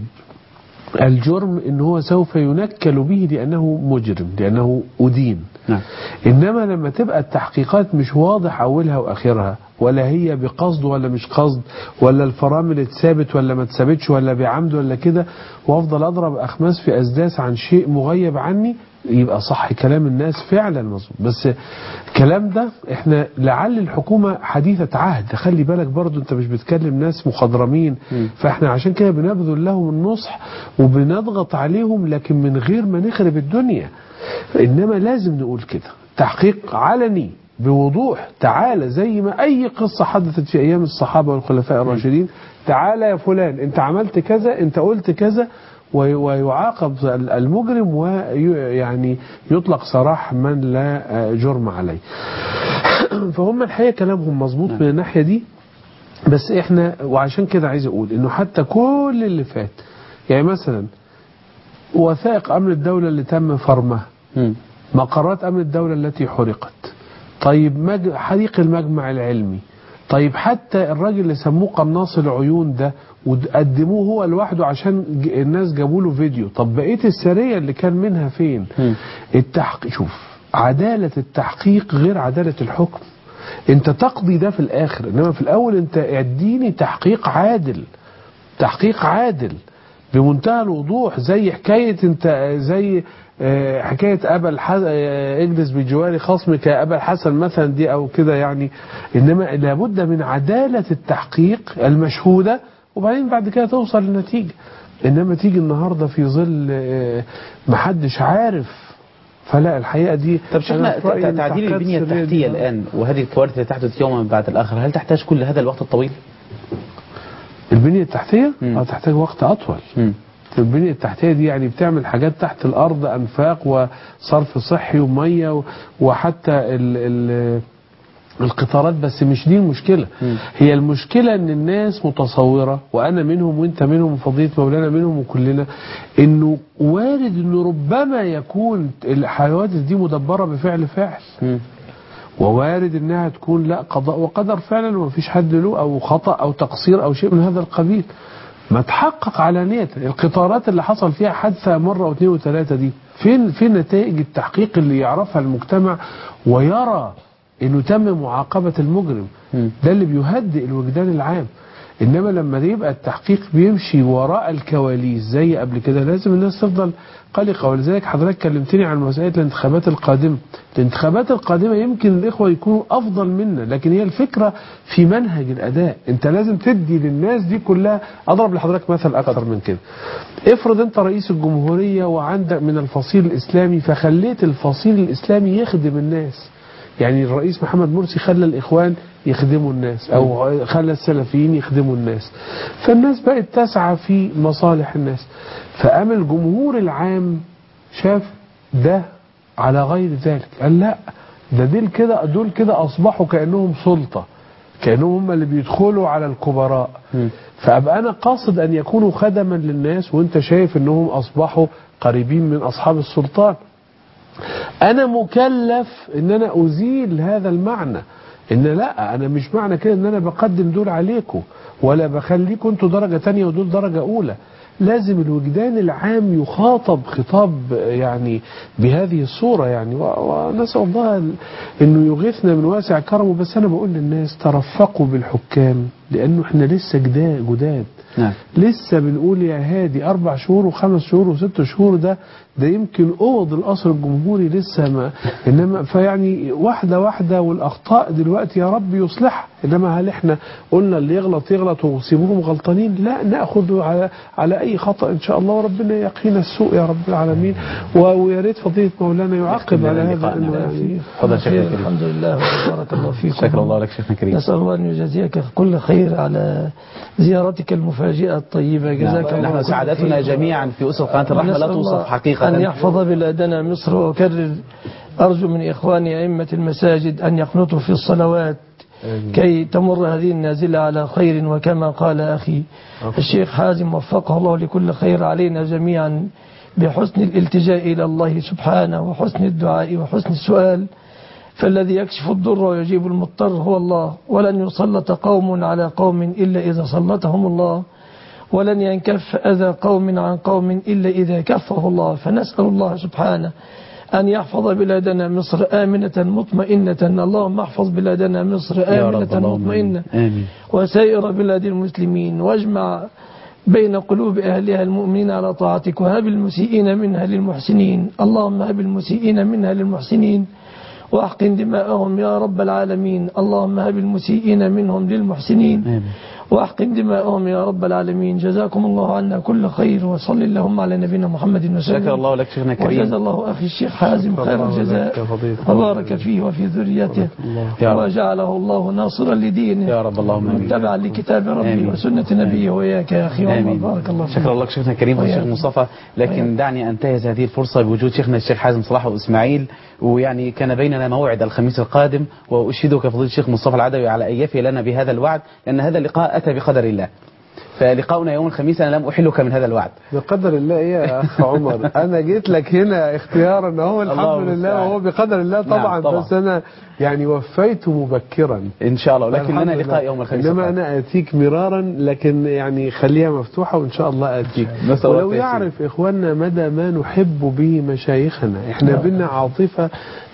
Speaker 3: الجرم ان هو سوف ينكل به لانه مجرم، لانه أدين. نعم. انما لما تبقى التحقيقات مش واضح اولها واخرها، ولا هي بقصد ولا مش قصد، ولا الفرامل اتثابت ولا ما اتثابتش، ولا بعمد ولا كده، وافضل اضرب اخماس في اسداس عن شيء مغيب عني، يبقى صح كلام الناس فعلا مظبوط. بس الكلام ده احنا لعل الحكومة حديثة عهد، خلي بالك برضو انت مش بتكلم ناس مخضرمين، فاحنا عشان كده بنبذل لهم النصح وبنضغط عليهم، لكن من غير ما نخرب الدنيا. انما لازم نقول كده تحقيق علني بوضوح، تعالى زي ما اي قصة حدثت في ايام الصحابة والخلفاء الراشدين، تعالى يا فلان انت عملت كذا، انت قلت كذا، ويعاقب المجرم ويعني يطلق سراح من لا جرم عليه. فهم الحقيقة كلامهم مظبوط من الناحية دي. بس احنا وعشان كده عايز اقول انه حتى كل اللي فات، يعني مثلا وثائق امن الدولة اللي تم فرمها، مقرات امن الدولة التي حرقت، طيب مج... حريق المجمع العلمي، طيب حتى الراجل اللي سموه قناص العيون ده وقدموه هو لوحده عشان الناس جابوا له فيديو، طب بقيه السريه اللي كان منها فين؟ التحقيق. شوف، عداله التحقيق غير عداله الحكم. انت تقضي ده في الاخر، انما في الاول انت اديني تحقيق عادل، تحقيق عادل بمنتهى الوضوح، زي حكايه انت زي حكاية أبا الحسن اجلس بجوار خصمك يا أبا الحسن مثلا دي أو كده يعني. إنما لابد من عدالة التحقيق المشهودة، وبعدين بعد كده توصل للنتيجة. إنما تيجي النهاردة في ظل محدش عارف، فلا الحقيقة دي.
Speaker 1: طب شيخنا، تعديل البنية التحتية الآن وهذه الكوارث اللي تحدث يوما بعد الآخر، هل تحتاج كل هذا الوقت الطويل؟
Speaker 3: البنية التحتية اه تحتاج وقت أطول. م. البنية التحتية دي يعني بتعمل حاجات تحت الأرض، أنفاق وصرف صحي ومية وحتى ال ال القطارات. بس مش دي المشكلة. م. هي المشكلة ان الناس متصورة، وأنا منهم وانت منهم وفضيلة مولانا منهم وكلنا، انه وارد انه ربما يكون الحوادث دي مدبرة بفعل فاعل. م. ووارد انها تكون لا قضاء وقدر فعلا ومفيش حد له، او خطأ او تقصير او شيء من هذا القبيل. ما تحقق علانية. القطارات اللي حصل فيها حادثة مرة واثنين وثلاثة دي، فين فين نتائج التحقيق اللي يعرفها المجتمع ويرى انه تم معاقبة المجرم؟ ده اللي بيهدئ الوجدان العام. انما لما يبقى التحقيق بيمشي وراء الكواليس زي قبل كده، لازم الناس تفضل قلقة. ولذلك حضرتك كلمتني عن مسألة الانتخابات القادمة. الانتخابات القادمة يمكن الإخوة يكونوا أفضل منا، لكن هي الفكرة في منهج الأداء. أنت لازم تدي للناس دي كلها. أضرب لحضرتك مثل أكثر من كده. افرض أنت رئيس الجمهورية وعندك من الفصيل الإسلامي، فخليت الفصيل الإسلامي يخدم الناس. يعني الرئيس محمد مرسي خلى الإخوان يخدموا الناس، أو خلى السلفيين يخدموا الناس، فالناس بقت تسعى في مصالح الناس. فقام الجمهور العام شاف ده على غير ذلك، قال لا، ده دول كده دول كده أصبحوا كأنهم سلطة، كأنهم هم اللي بيدخلوا على الكبراء. فأبقى أنا قاصد أن يكونوا خدما للناس، وانت شايف أنهم أصبحوا قريبين من أصحاب السلطان. أنا مكلف أن أنا أزيل هذا المعنى، إن لا، أنا مش معنى كده أن أنا بقدم دول عليكم ولا بخليكم أنتوا درجة تانية ودول درجة أولى. لازم الوجدان العام يخاطب خطاب يعني بهذه الصورة يعني. ونسأل الله أنه يغيثنا من واسع كرمه. بس أنا بقول للناس ترفقوا بالحكام، لأنه إحنا لسه جداد. نعم. لسه بنقول يا هادي أربع شهور وخمس شهور وست شهور، ده ده يمكن أوض القصر الجمهوري لسه ما. إنما فيعني واحدة واحدة، والأخطاء دلوقتي يا رب يصلح. إنما هل إحنا قلنا اللي يغلط يغلط وسيبوهم غلطانين؟ لا، نأخذ على على أي خطأ إن شاء الله، وربنا يقينا السوء يا رب العالمين. ويا ريت فضيلة مولانا يعقب على هذا. إنه يعني
Speaker 2: تفضل شيخنا الكريم. الحمد لله وبارك الله فيكم.
Speaker 1: شكر الله لك شيخنا الكريم.
Speaker 2: نسأل الله أن يجازيك كل خير على زيارتك المفاجئة الطيبة. جزاك الله.
Speaker 1: نحن سعادتنا جميعا في أسر قناة الرحمة لا توصف حقيقة.
Speaker 2: أن يحفظ بلادنا مصر. وأكرر أرجو من إخواني أئمة المساجد أن يقنطوا في الصلوات كي تمر هذه النازلة على خير. وكما قال أخي الشيخ حازم وفقه الله لكل خير، علينا جميعا بحسن الالتجاء إلى الله سبحانه وحسن الدعاء وحسن السؤال فالذي يكشف الضر ويجيب المضطر هو الله، ولن يسلط قوم على قوم إلا إذا سلطهم الله، ولن ينكف أذى قوم عن قوم إلا إذا كفه الله. فنسأل الله سبحانه أن يحفظ بلادنا مصر آمنة مطمئنة. اللهم احفظ بلادنا مصر آمنة مطمئنة وسائر بلاد المسلمين، واجمع بين قلوب أهلها المؤمنين على طاعتك، وهب المسيئين منها للمحسنين. اللهم هب المسيئين منها للمحسنين واحقن دماءهم يا رب العالمين. اللهم هب المسيئين منهم للمحسنين واحقن دماءهم يا رب العالمين. جزاكم الله عنا كل خير، وصل اللهم على نبينا محمد وسلم.
Speaker 1: شكر الله لك شيخنا الكريم،
Speaker 2: وجزا الله أخي الشيخ حازم خير الجزاء، وبارك فيه وفي ذريته، وجعله الله ناصرا لدينه
Speaker 1: يا رب اللهم امين،
Speaker 2: متبعا لكتاب ربي وسنة نبيه وإياك يا أخي. بارك الله فيك.
Speaker 1: شكر الله لك شيخنا الكريم والشيخ مصطفى. لكن وياك. دعني أنتهز هذه الفرصة بوجود شيخنا الشيخ حازم صلاح وإسماعيل، ويعني كان بيننا موعد الخميس القادم، وأشهدك فضيلة الشيخ مصطفى العدوي على أن يفي لنا بهذا الوعد، لأن هذا اللقاء أتى بقدر الله. فلقاؤنا يوم الخميس أنا لم أحلك من هذا الوعد.
Speaker 3: بقدر الله إيه يا أخ عمر؟ أنا جيت لك هنا اختيارا، هو الحمد لله وهو بقدر الله طبعا. نعم طبعا. بس أنا يعني وفيت مبكرا
Speaker 1: إن شاء الله، لكن لنا لقاء يوم الخميس.
Speaker 3: إنما أنا آتيك مرارا، لكن يعني خليها مفتوحة وإن شاء الله آتيك. ولو يعرف إخواننا مدى ما نحب به مشايخنا، إحنا بنا عاطفة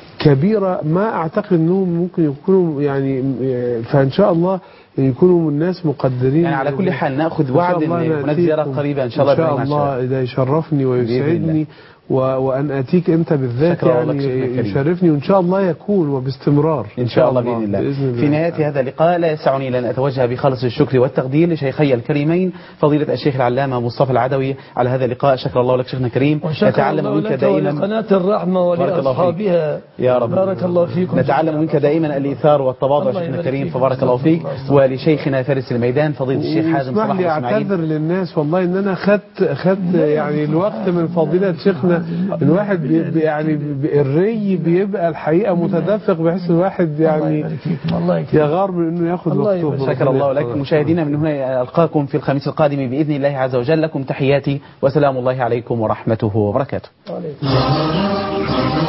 Speaker 3: كبيرة ما أعتقد أنهم ممكن يكونوا يعني، فإن شاء الله يكونوا الناس مقدرين.
Speaker 1: يعني على كل حال نأخذ وعد أن هناك زيارة قريبة إن شاء الله.
Speaker 3: إن شاء الله إذا يشرفني ويسعدني وأن أتيك أنت بالذات يعني يشرفني، وإن شاء الله يكون وباستمرار
Speaker 1: إن شاء الله بإذن الله. بإذن الله. في نهاية هذا اللقاء لا يسعني لأن أتوجه بخالص الشكر والتقدير لشيخي الكريمين فضيلة الشيخ العلامة مصطفى العدوي على هذا اللقاء. شكر الله لك شيخنا الكريم،
Speaker 2: نتعلم منك دائما ولقناة الرحمة ولأصحابها
Speaker 1: يا رب.
Speaker 2: بارك الله فيكم.
Speaker 1: نتعلم منك دائما الإيثار والتواضع شيخنا الكريم، فبارك الله فيك. ولشيخنا فارس الميدان فضيلة الشيخ حازم صلاح
Speaker 3: وإسمح لي أعتذر للناس والله إن أنا خدت خدت يعني الوقت من فضيلة شيخنا. الواحد بي يعني بي الري بيبقى الحقيقة متدفق بحيث الواحد يعني يغار من انه ياخذ وقته.
Speaker 1: شكر الله لك. مشاهدينا من هنا ألقاكم في الخميس القادم بإذن الله عز وجل. لكم تحياتي وسلام الله عليكم ورحمته وبركاته.